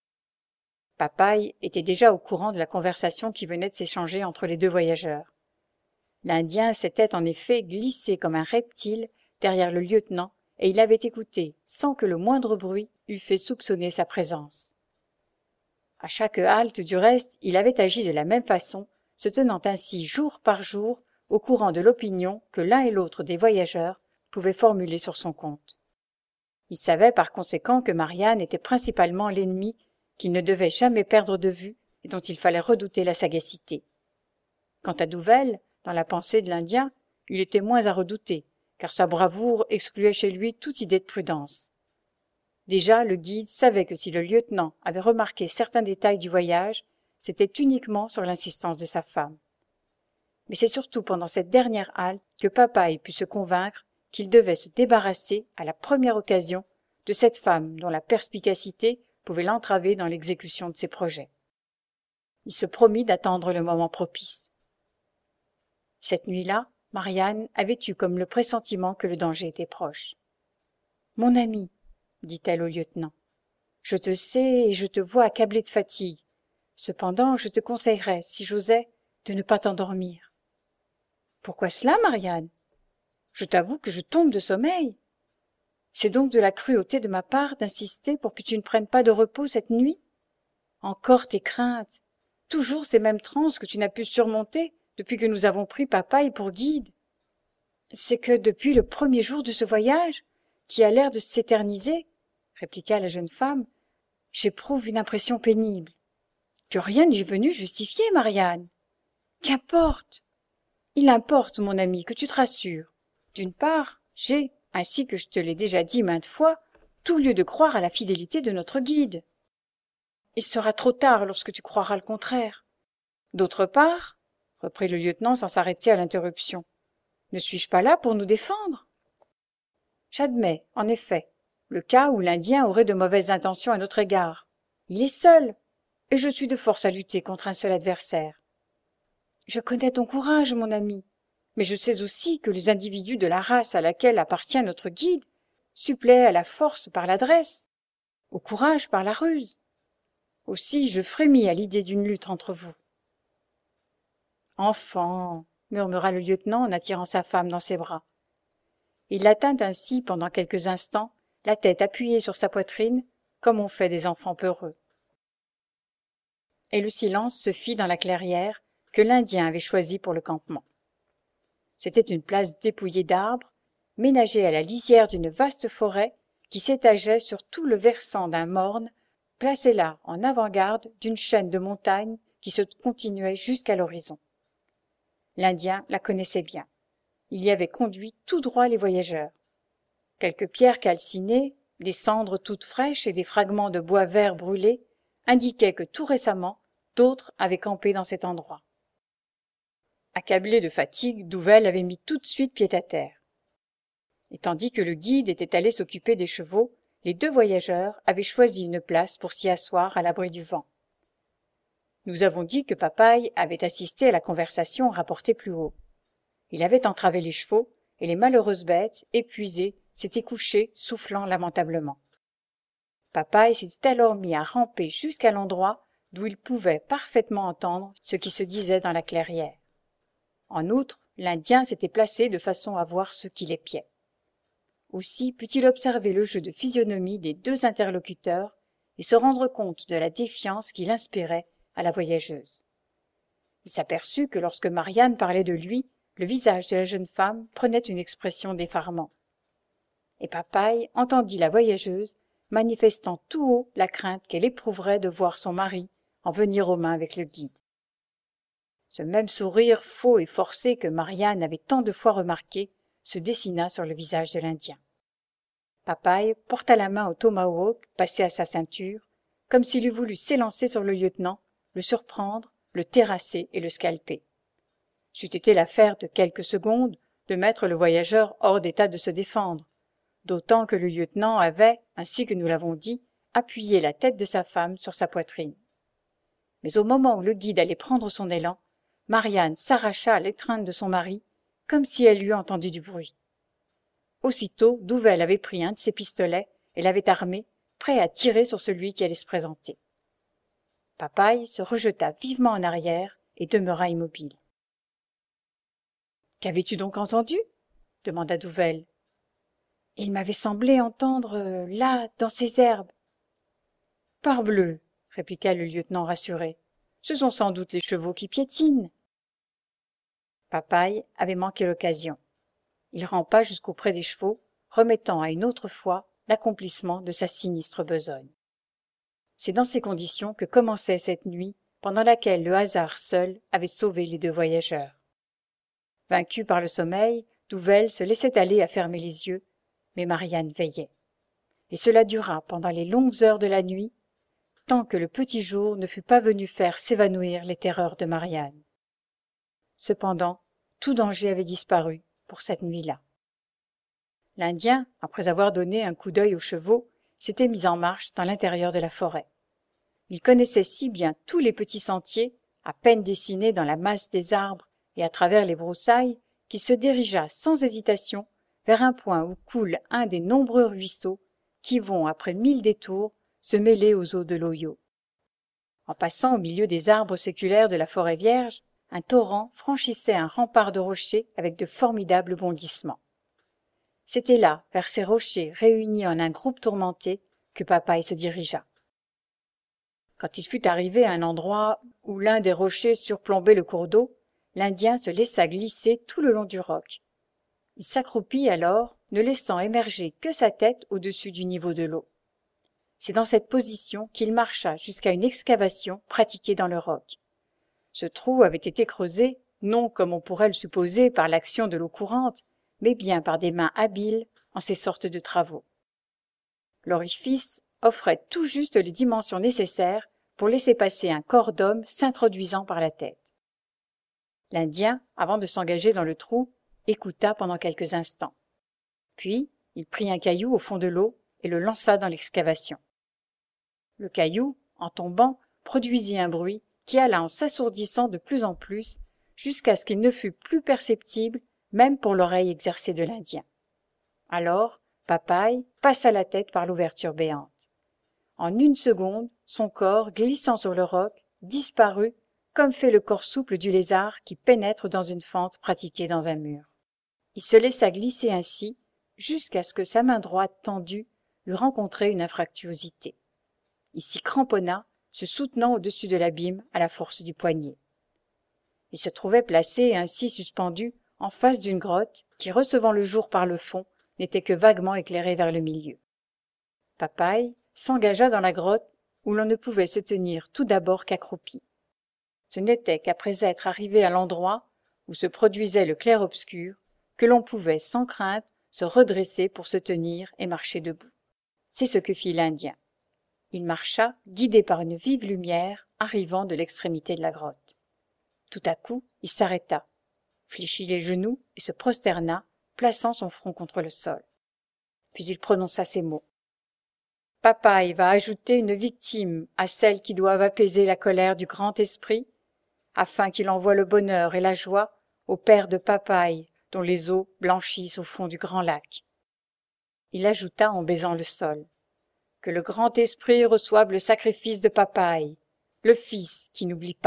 Papaye était déjà au courant de la conversation qui venait de s'échanger entre les deux voyageurs. L'Indien s'était en effet glissé comme un reptile derrière le lieutenant et il avait écouté sans que le moindre bruit eût fait soupçonner sa présence. À chaque halte, du reste, il avait agi de la même façon, se tenant ainsi jour par jour au courant de l'opinion que l'un et l'autre des voyageurs pouvaient formuler sur son compte. Il savait par conséquent que Marianne était principalement l'ennemi qu'il ne devait jamais perdre de vue et dont il fallait redouter la sagacité. Quant à Douvel, dans la pensée de l'Indien, il était moins à redouter, car sa bravoure excluait chez lui toute idée de prudence. Déjà, le guide savait que si le lieutenant avait remarqué certains détails du voyage, c'était uniquement sur l'insistance de sa femme. Mais c'est surtout pendant cette dernière halte que Papaye put se convaincre qu'il devait se débarrasser à la première occasion de cette femme dont la perspicacité pouvait l'entraver dans l'exécution de ses projets. Il se promit d'attendre le moment propice. Cette nuit-là, Marianne avait eu comme le pressentiment que le danger était proche. « Mon ami, dit-elle au lieutenant, je te sais et je te vois accablé de fatigue. Cependant, je te conseillerais, si j'osais, de ne pas t'endormir. »« Pourquoi cela, Marianne ? Je t'avoue que je tombe de sommeil. C'est donc de la cruauté de ma part d'insister pour que tu ne prennes pas de repos cette nuit ? Encore tes craintes, toujours ces mêmes transes que tu n'as pu surmonter depuis que nous avons pris Papaye pour guide. C'est que depuis le premier jour de ce voyage, qui a l'air de s'éterniser, répliqua la jeune femme, j'éprouve une impression pénible. Que rien n'est venu justifier, Marianne. Qu'importe. Il importe, mon ami, que tu te rassures. D'une part, j'ai, ainsi que je te l'ai déjà dit maintes fois, tout lieu de croire à la fidélité de notre guide. Il sera trop tard lorsque tu croiras le contraire. D'autre part, reprit le lieutenant sans s'arrêter à l'interruption, ne suis-je pas là pour nous défendre ? J'admets, en effet, le cas où l'Indien aurait de mauvaises intentions à notre égard. Il est seul, et je suis de force à lutter contre un seul adversaire. Je connais ton courage, mon ami, mais je sais aussi que les individus de la race à laquelle appartient notre guide suppléent à la force par l'adresse, au courage par la ruse. Aussi je frémis à l'idée d'une lutte entre vous. « Enfant !» murmura le lieutenant en attirant sa femme dans ses bras. Il la tint ainsi pendant quelques instants, la tête appuyée sur sa poitrine, comme on fait des enfants peureux. Et le silence se fit dans la clairière que l'Indien avait choisie pour le campement. C'était une place dépouillée d'arbres, ménagée à la lisière d'une vaste forêt qui s'étageait sur tout le versant d'un morne, placé là en avant-garde d'une chaîne de montagnes qui se continuait jusqu'à l'horizon. L'Indien la connaissait bien. Il y avait conduit tout droit les voyageurs. Quelques pierres calcinées, des cendres toutes fraîches et des fragments de bois vert brûlés indiquaient que tout récemment, d'autres avaient campé dans cet endroit. Accablé de fatigue, Douvel avait mis tout de suite pied à terre. Et tandis que le guide était allé s'occuper des chevaux, les deux voyageurs avaient choisi une place pour s'y asseoir à l'abri du vent. Nous avons dit que Papaye avait assisté à la conversation rapportée plus haut. Il avait entravé les chevaux, et les malheureuses bêtes, épuisées, s'étaient couchées, soufflant lamentablement. Papaye s'était alors mis à ramper jusqu'à l'endroit d'où il pouvait parfaitement entendre ce qui se disait dans la clairière. En outre, l'Indien s'était placé de façon à voir ceux qui l'épiaient. Aussi put-il observer le jeu de physionomie des deux interlocuteurs et se rendre compte de la défiance qu'il inspirait à la voyageuse. Il s'aperçut que lorsque Marianne parlait de lui, le visage de la jeune femme prenait une expression d'effarement. Et Papaye entendit la voyageuse manifestant tout haut la crainte qu'elle éprouverait de voir son mari en venir aux mains avec le guide. Ce même sourire faux et forcé que Marianne avait tant de fois remarqué se dessina sur le visage de l'Indien. Papaye porta la main au tomahawk passé à sa ceinture, comme s'il eût voulu s'élancer sur le lieutenant, le surprendre, le terrasser et le scalper. C'eût été l'affaire de quelques secondes de mettre le voyageur hors d'état de se défendre, d'autant que le lieutenant avait, ainsi que nous l'avons dit, appuyé la tête de sa femme sur sa poitrine. Mais au moment où le guide allait prendre son élan, Marianne s'arracha à l'étreinte de son mari, comme si elle eût entendu du bruit. Aussitôt, Douvel avait pris un de ses pistolets et l'avait armé, prêt à tirer sur celui qui allait se présenter. Papaye se rejeta vivement en arrière et demeura immobile. « Qu'avais-tu donc entendu » demanda Douvel. « Il m'avait semblé entendre là, dans ces herbes. »« Parbleu !» répliqua le lieutenant rassuré. « Ce sont sans doute les chevaux qui piétinent. » Papaye avait manqué l'occasion. Il rampa jusqu'auprès des chevaux, remettant à une autre fois l'accomplissement de sa sinistre besogne. C'est dans ces conditions que commençait cette nuit pendant laquelle le hasard seul avait sauvé les deux voyageurs. Vaincu par le sommeil, Douvel se laissait aller à fermer les yeux, mais Marianne veillait. Et cela dura pendant les longues heures de la nuit, tant que le petit jour ne fut pas venu faire s'évanouir les terreurs de Marianne. Cependant, tout danger avait disparu pour cette nuit-là. L'Indien, après avoir donné un coup d'œil aux chevaux, s'était mis en marche dans l'intérieur de la forêt. Il connaissait si bien tous les petits sentiers, à peine dessinés dans la masse des arbres et à travers les broussailles, qu'il se dirigea sans hésitation vers un point où coule un des nombreux ruisseaux qui vont, après 1000 détours, se mêler aux eaux de l'Ohio. En passant au milieu des arbres séculaires de la forêt vierge, un torrent franchissait un rempart de rochers avec de formidables bondissements. C'était là, vers ces rochers réunis en un groupe tourmenté, que Papaye se dirigea. Quand il fut arrivé à un endroit où l'un des rochers surplombait le cours d'eau, l'Indien se laissa glisser tout le long du roc. Il s'accroupit alors, ne laissant émerger que sa tête au-dessus du niveau de l'eau. C'est dans cette position qu'il marcha jusqu'à une excavation pratiquée dans le roc. Ce trou avait été creusé, non comme on pourrait le supposer par l'action de l'eau courante, mais bien par des mains habiles en ces sortes de travaux. L'orifice offrait tout juste les dimensions nécessaires pour laisser passer un corps d'homme s'introduisant par la tête. L'Indien, avant de s'engager dans le trou, écouta pendant quelques instants. Puis, il prit un caillou au fond de l'eau et le lança dans l'excavation. Le caillou, en tombant, produisit un bruit qui alla en s'assourdissant de plus en plus, jusqu'à ce qu'il ne fût plus perceptible, même pour l'oreille exercée de l'Indien. Alors, Papaye passa la tête par l'ouverture béante. En une seconde, son corps, glissant sur le roc, disparut, comme fait le corps souple du lézard qui pénètre dans une fente pratiquée dans un mur. Il se laissa glisser ainsi, jusqu'à ce que sa main droite tendue eût rencontré une infractuosité. Il s'y cramponna, se soutenant au-dessus de l'abîme à la force du poignet. Il se trouvait placé ainsi suspendu en face d'une grotte qui, recevant le jour par le fond, n'était que vaguement éclairée vers le milieu. Papaye s'engagea dans la grotte où l'on ne pouvait se tenir tout d'abord qu'accroupi. Ce n'était qu'après être arrivé à l'endroit où se produisait le clair-obscur que l'on pouvait sans crainte se redresser pour se tenir et marcher debout. C'est ce que fit l'Indien. Il marcha, guidé par une vive lumière, arrivant de l'extrémité de la grotte. Tout à coup, il s'arrêta, fléchit les genoux et se prosterna, plaçant son front contre le sol. Puis il prononça ces mots. « Papaye va ajouter une victime à celles qui doivent apaiser la colère du grand esprit, afin qu'il envoie le bonheur et la joie au père de Papaye, dont les eaux blanchissent au fond du grand lac. » Il ajouta en baisant le sol. « Que le grand esprit reçoive le sacrifice de Papaye, le fils qui n'oublie pas. »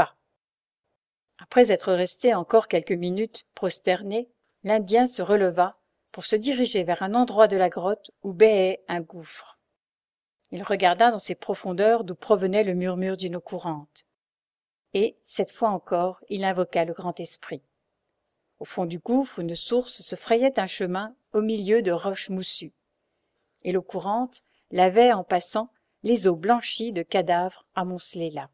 Après être resté encore quelques minutes prosterné, l'Indien se releva pour se diriger vers un endroit de la grotte où béait un gouffre. Il regarda dans ces profondeurs d'où provenait le murmure d'une eau courante. Et, cette fois encore, il invoqua le grand esprit. Au fond du gouffre, une source se frayait un chemin au milieu de roches moussues. Et l'eau courante lavait en passant les eaux blanchies de cadavres amoncelés là.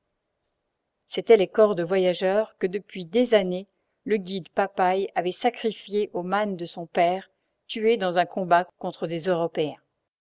C'étaient les corps de voyageurs que depuis des années le guide Papaye avait sacrifiés aux mânes de son père, tués dans un combat contre des Européens.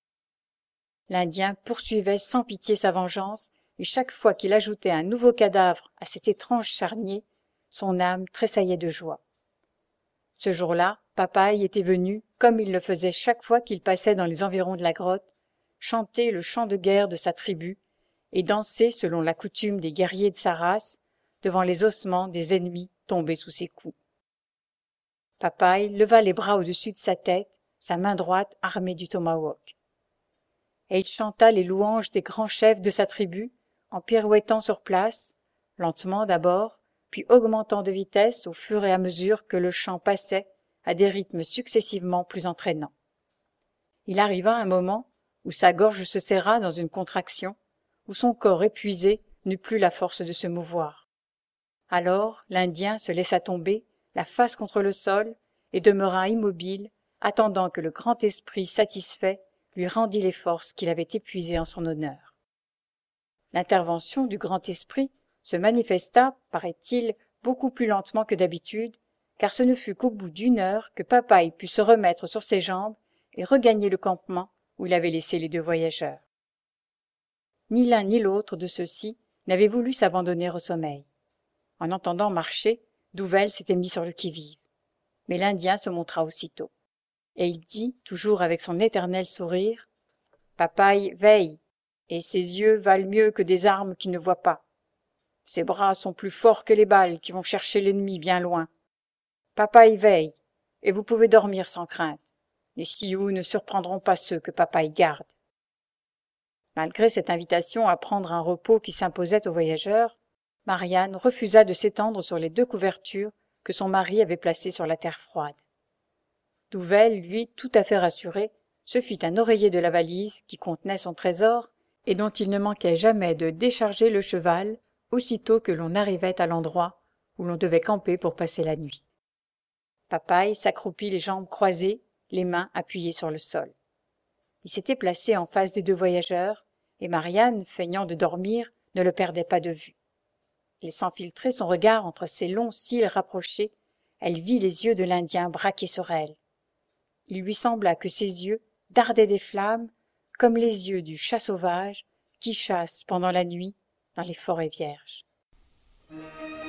L'Indien poursuivait sans pitié sa vengeance, et chaque fois qu'il ajoutait un nouveau cadavre à cet étrange charnier, son âme tressaillait de joie. Ce jour-là, Papaye était venu, comme il le faisait chaque fois qu'il passait dans les environs de la grotte, chanter le chant de guerre de sa tribu et danser selon la coutume des guerriers de sa race, devant les ossements des ennemis tombés sous ses coups. Papaye leva les bras au-dessus de sa tête, sa main droite armée du tomahawk. Et il chanta les louanges des grands chefs de sa tribu, en pirouettant sur place, lentement d'abord, puis augmentant de vitesse au fur et à mesure que le chant passait à des rythmes successivement plus entraînants. Il arriva un moment où sa gorge se serra dans une contraction, où son corps épuisé n'eut plus la force de se mouvoir. Alors l'Indien se laissa tomber, la face contre le sol, et demeura immobile, attendant que le grand esprit satisfait lui rendît les forces qu'il avait épuisées en son honneur. L'intervention du grand esprit se manifesta, paraît-il, beaucoup plus lentement que d'habitude, car ce ne fut qu'au bout d'1 heure que Papaye put se remettre sur ses jambes et regagner le campement où il avait laissé les 2 voyageurs. Ni l'un ni l'autre de ceux-ci n'avait voulu s'abandonner au sommeil. En entendant marcher, Douvel s'était mis sur le qui-vive. Mais l'Indien se montra aussitôt. Et il dit, toujours avec son éternel sourire, « Papaye veille, et ses yeux valent mieux que des armes qui ne voient pas. Ses bras sont plus forts que les balles qui vont chercher l'ennemi bien loin. Papaye veille, et vous pouvez dormir sans crainte. Les Sioux ne surprendront pas ceux que Papaye garde. » Malgré cette invitation à prendre un repos qui s'imposait aux voyageurs, Marianne refusa de s'étendre sur les 2 couvertures que son mari avait placées sur la terre froide. Douvel, lui, tout à fait rassuré, se fit un oreiller de la valise qui contenait son trésor et dont il ne manquait jamais de décharger le cheval aussitôt que l'on arrivait à l'endroit où l'on devait camper pour passer la nuit. Papaye s'accroupit les jambes croisées, les mains appuyées sur le sol. Il s'était placé en face des 2 voyageurs, et Marianne, feignant de dormir, ne le perdait pas de vue. Laissant filtrer son regard entre ses longs cils rapprochés, elle vit les yeux de l'Indien braqués sur elle. Il lui sembla que ses yeux dardaient des flammes comme les yeux du chat sauvage qui chasse pendant la nuit dans les forêts vierges.